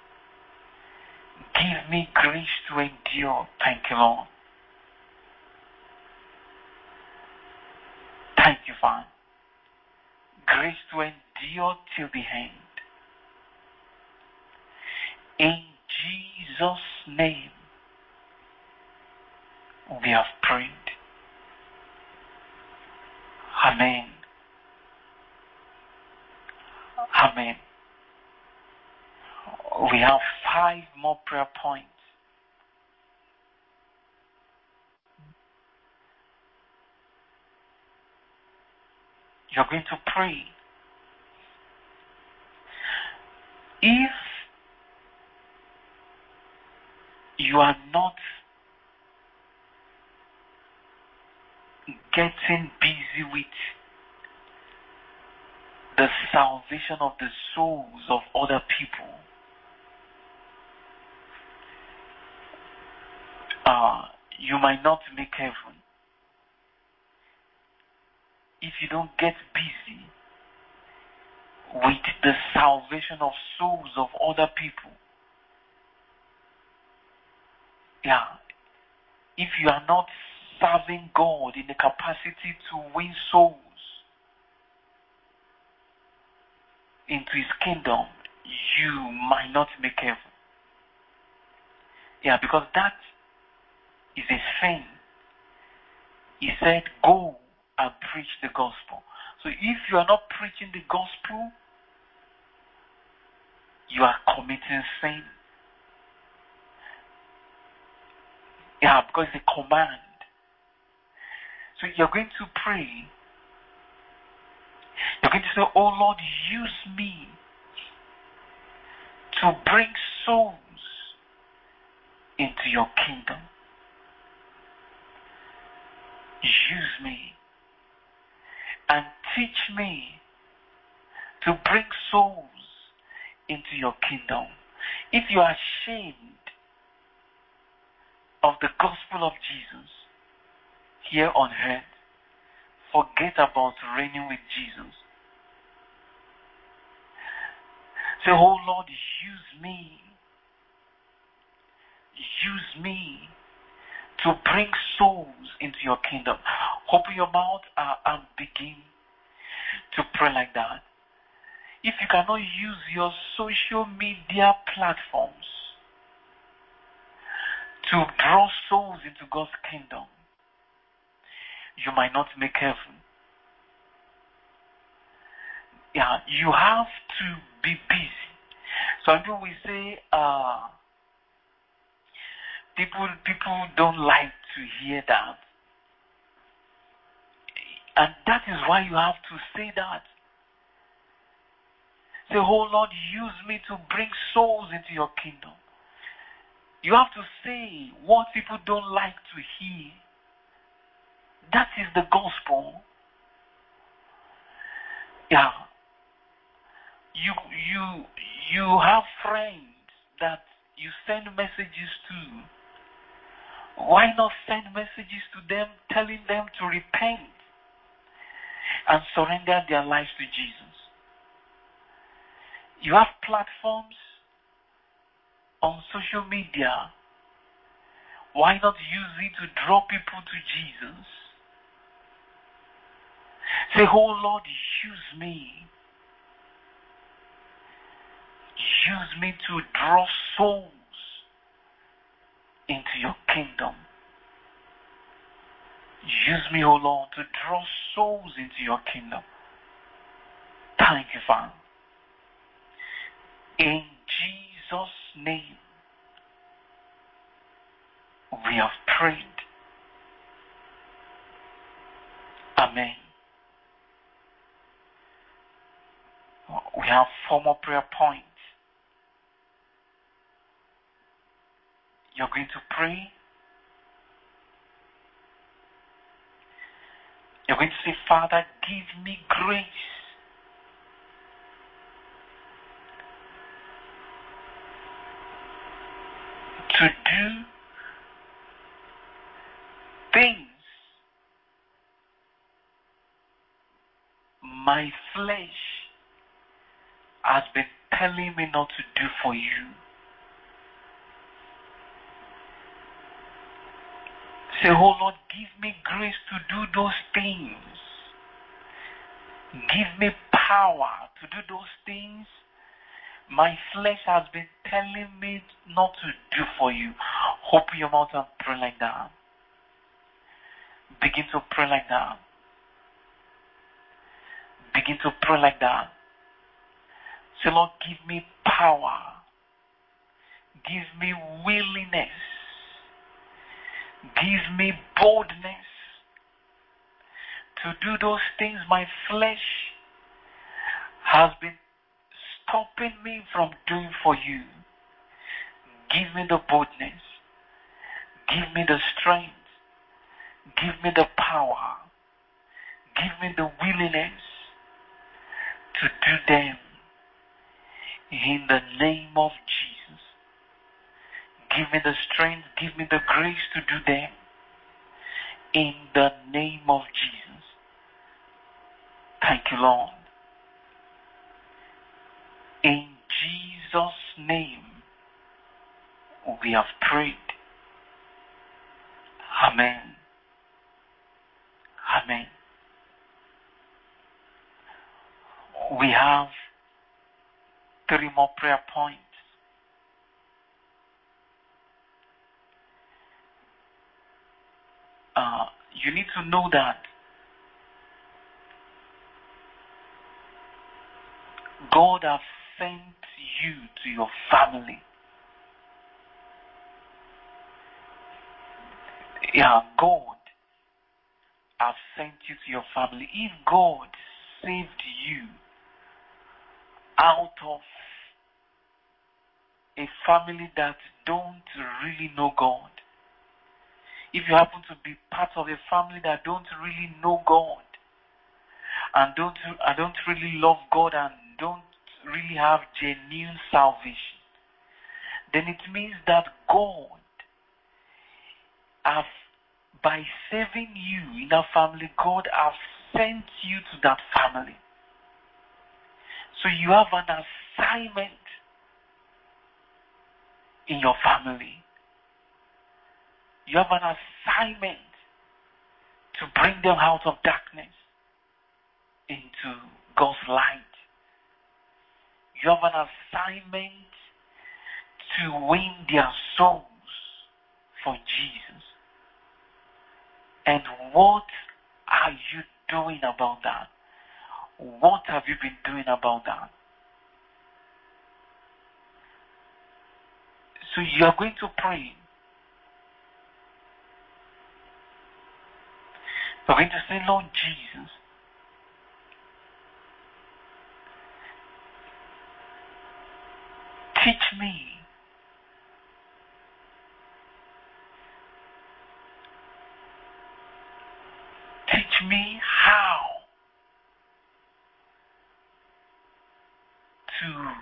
Give me grace to endure. Thank you, Lord. Thank you, Father. Grace to endure till the end. In Jesus' name, we have prayed. Amen. Amen. We have five more prayer points. You're going to pray. If you are not getting busy with the salvation of the souls of other people, uh, you might not make heaven. If you don't get busy with the salvation of souls of other people, yeah, if you are not serving God in the capacity to win souls into His kingdom, you might not make heaven. Yeah, because that is a sin. He said, go and preach the gospel. So if you are not preaching the gospel, you are committing sin. Yeah, because it's a command. So you're going to pray. You're going to say, oh Lord, use me to bring souls into your kingdom. Use me and teach me to bring souls into your kingdom. If you are ashamed of the gospel of Jesus here on earth, forget about reigning with Jesus. Say, oh Lord, use me. Use me to bring souls into your kingdom. Open your mouth uh, and begin to pray like that. If you cannot use your social media platforms to draw souls into God's kingdom, you might not make heaven. Yeah, you have to be busy. Some people will say, uh, people people don't like to hear that. And that is why you have to say that. Say, oh Lord, use me to bring souls into your kingdom. You have to say what people don't like to hear. That is the gospel. Yeah. You you you have friends that you send messages to. Why not send messages to them telling them to repent and surrender their lives to Jesus? You have platforms on social media. Why not use it to draw people to Jesus? Say, oh Lord, use me. Use me to draw souls into your kingdom. Use me, oh Lord, to draw souls into your kingdom. Thank you, Father. In Jesus' name, we have prayed. Amen. We have four more prayer points. You're going to pray. You're going to say, Father, give me grace to do things my flesh has been telling me not to do for you. Say, oh Lord, give me grace to do those things. Give me power to do those things my flesh has been telling me not to do for you. Open your mouth and pray like that. Begin to pray like that. Begin to pray like that. Say, Lord, give me power. Give me willingness. Give me boldness to do those things my flesh has been stopping me from doing for you. Give me the boldness. Give me the strength. Give me the power. Give me the willingness to do them. In the name of Jesus. Give me the strength. Give me the grace to do them. In the name of Jesus. Thank you, Lord. In Jesus' name, we have prayed. Amen. Amen. We have three more prayer points. Uh, you need to know that God has sent you to your family. Yeah, God has sent you to your family. If God saved you out of a family that don't really know God, if you happen to be part of a family that don't really know God, and don't and don't really love God, and don't really have genuine salvation, then it means that God have, by saving you in that family, God has sent you to that family. So you have an assignment in your family. You have an assignment to bring them out of darkness into God's light. You have an assignment to win their souls for Jesus. And what are you doing about that? What have you been doing about that? So you are going to pray. You're going to say, Lord Jesus, teach me teach me how to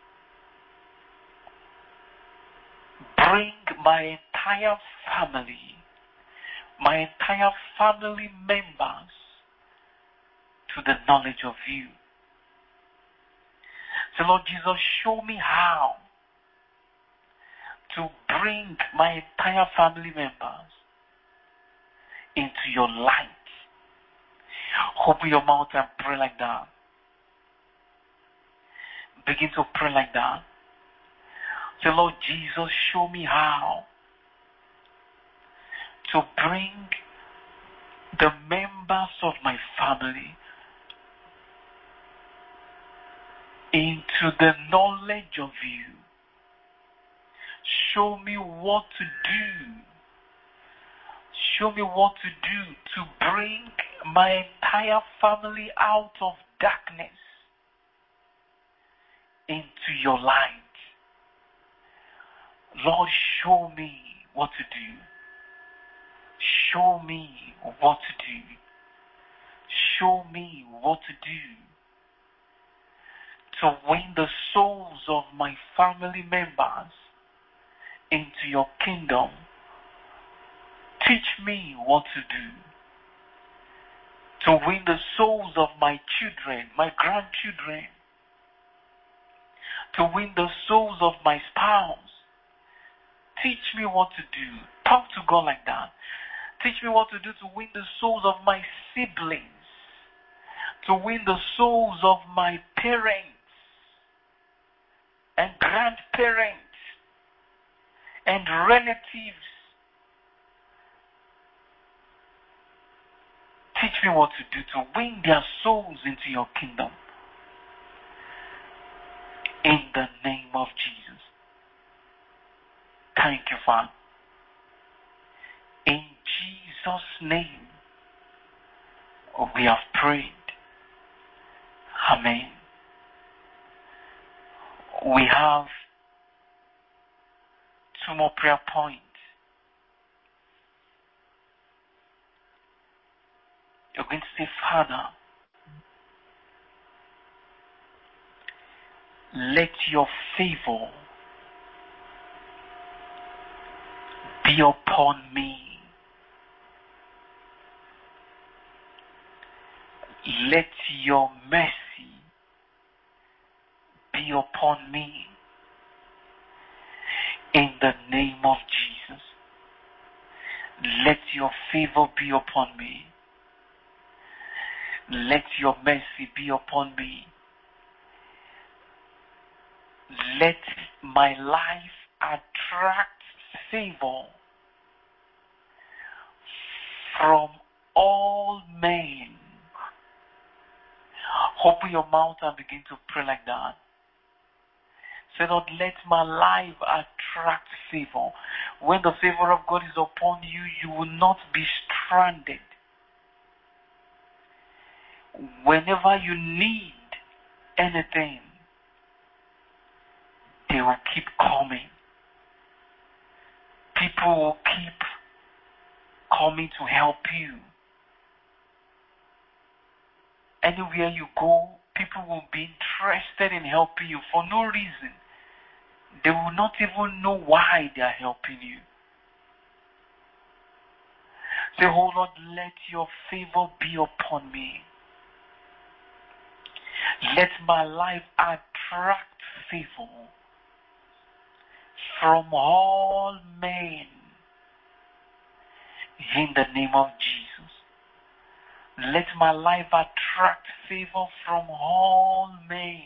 bring my entire family, my entire family members to the knowledge of you. So Lord Jesus, show me how to bring my entire family members into your light. Open your mouth and pray like that. Begin to pray like that. Say, Lord Jesus, show me how to bring the members of my family into the knowledge of you. Show me what to do. Show me what to do to bring my entire family out of darkness into your light. Lord, show me what to do. Show me what to do. Show me what to do to win the souls of my family members into your kingdom. Teach me what to do to win the souls of my children, my grandchildren, to win the souls of my spouse. Teach me what to do. Talk to God like that. Teach me what to do to win the souls of my siblings, to win the souls of my parents and grandparents and relatives. Teach me what to do to win their souls into your kingdom. In the name of Jesus. Thank you, Father. In Jesus' name, we have prayed. Amen. We have two more prayer points. You're going to say, Father, let your favor be upon me. Let your mercy be upon me. In the name of Jesus. Let your favor be upon me. Let your mercy be upon me. Let my life attract favor from all men. Open your mouth and begin to pray like that. Say, Lord, let my life attract favor. When the favor of God is upon you, you will not be stranded. Whenever you need anything, they will keep coming. People will keep coming to help you. Anywhere you go, people will be interested in helping you for no reason. They will not even know why they are helping you. Say, oh Lord, let your favor be upon me. Let my life attract favor from all men in the name of Jesus. Let my life attract favor from all men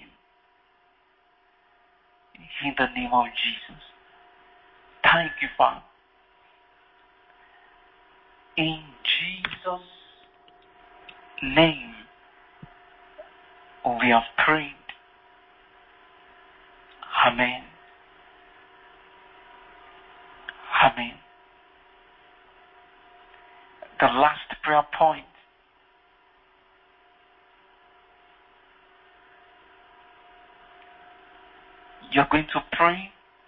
in the name of Jesus. Thank you, Father. In Jesus' name, we have prayed. Amen. Amen. The last prayer point. You're going to pray.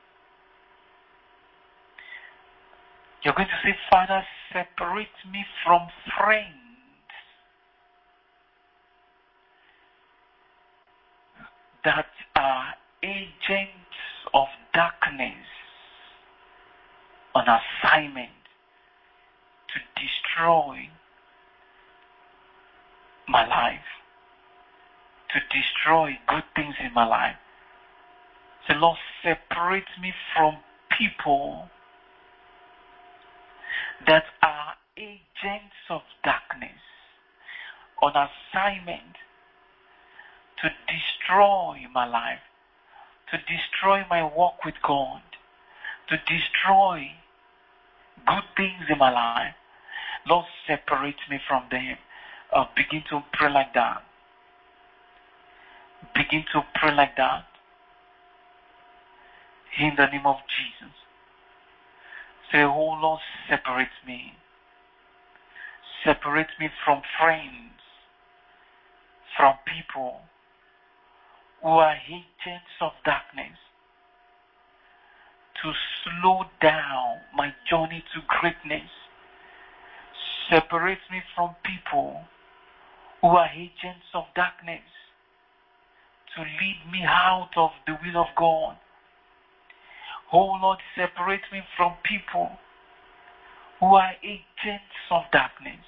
You're going to say, Father, separate me from friends that are agents of darkness on assignment to destroy my life, to destroy good things in my life. So Lord, separate me from people that are agents of darkness on assignment to destroy my life, to destroy my walk with God, to destroy good things in my life. Lord, separate me from them. Uh, begin to pray like that. Begin to pray like that. In the name of Jesus. Say, oh Lord, separate me. Separate me from friends, from people who are agents of darkness to slow down my journey to greatness. Separate me from people who are agents of darkness to lead me out of the will of God. Oh Lord, separate me from people who are agents of darkness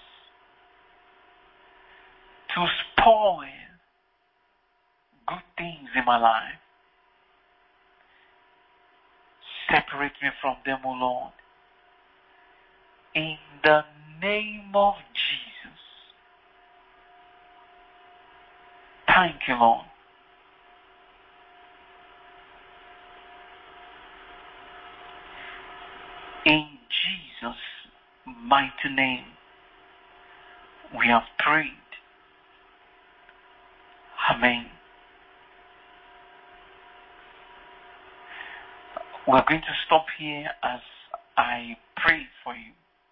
to spoil good things in my life. Separate me from them, O Lord. In the name of Jesus. Thank you, Lord. In Jesus' mighty name, we have prayed. Amen. We're going to stop here as I pray for you.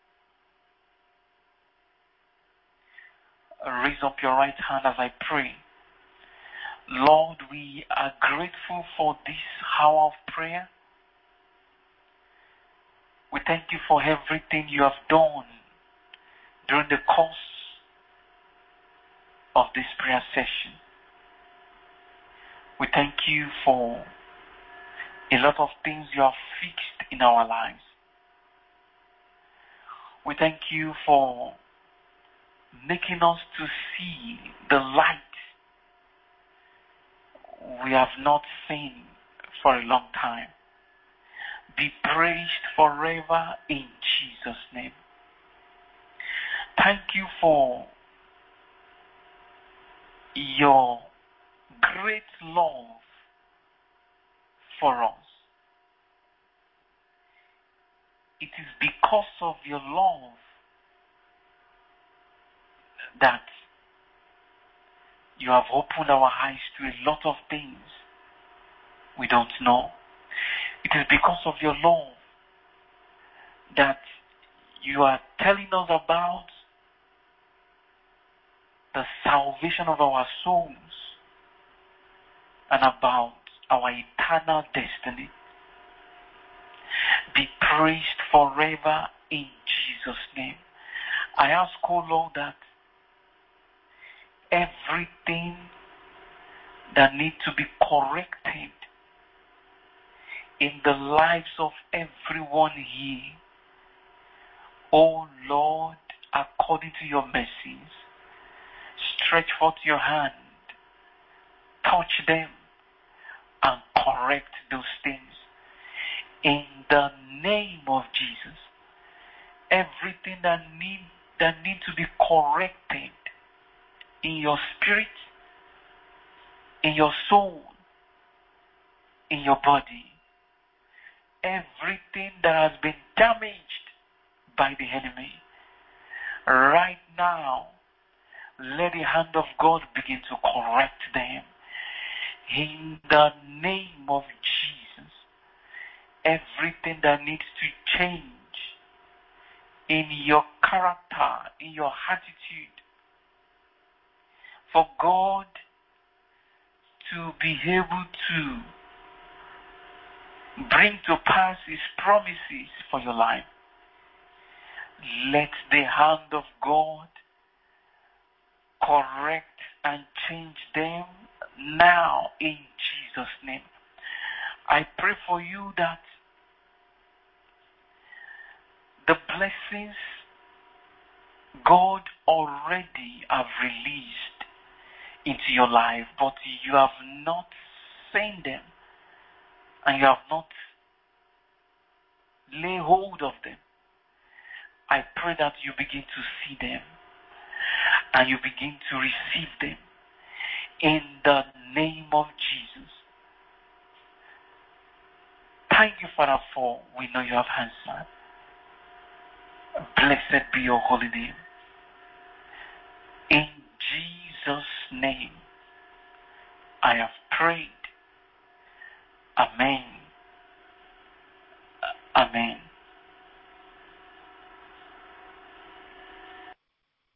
Raise up your right hand as I pray. Lord, we are grateful for this hour of prayer. We thank you for everything you have done during the course of this prayer session. We thank you for a lot of things you have fixed in our lives. We thank you for making us to see the light we have not seen for a long time. Be praised forever in Jesus' name. Thank you for your great love for us. It is because of your love that you have opened our eyes to a lot of things we don't know. It is because of your love that you are telling us about the salvation of our souls and about our eternal destiny. Be praised forever in Jesus' name. I ask, O Lord, that everything that needs to be corrected in the lives of everyone here, O Lord, according to your mercies, stretch forth your hand, touch them, and correct those things. In the name of Jesus, everything that need that need to be corrected in your spirit, in your soul, in your body, everything that has been damaged by the enemy, right now, let the hand of God begin to correct them. In the name of Jesus, everything that needs to change in your character, in your attitude, for God to be able to bring to pass His promises for your life, let the hand of God correct and change them now in Jesus' name. I pray for you that the blessings God already have released into your life, but you have not seen them and you have not laid hold of them. I pray that you begin to see them and you begin to receive them in the name of Jesus. Thank you, Father, for we know you have answered. Blessed be your holy name. In Jesus' name, I have prayed. Amen. Amen.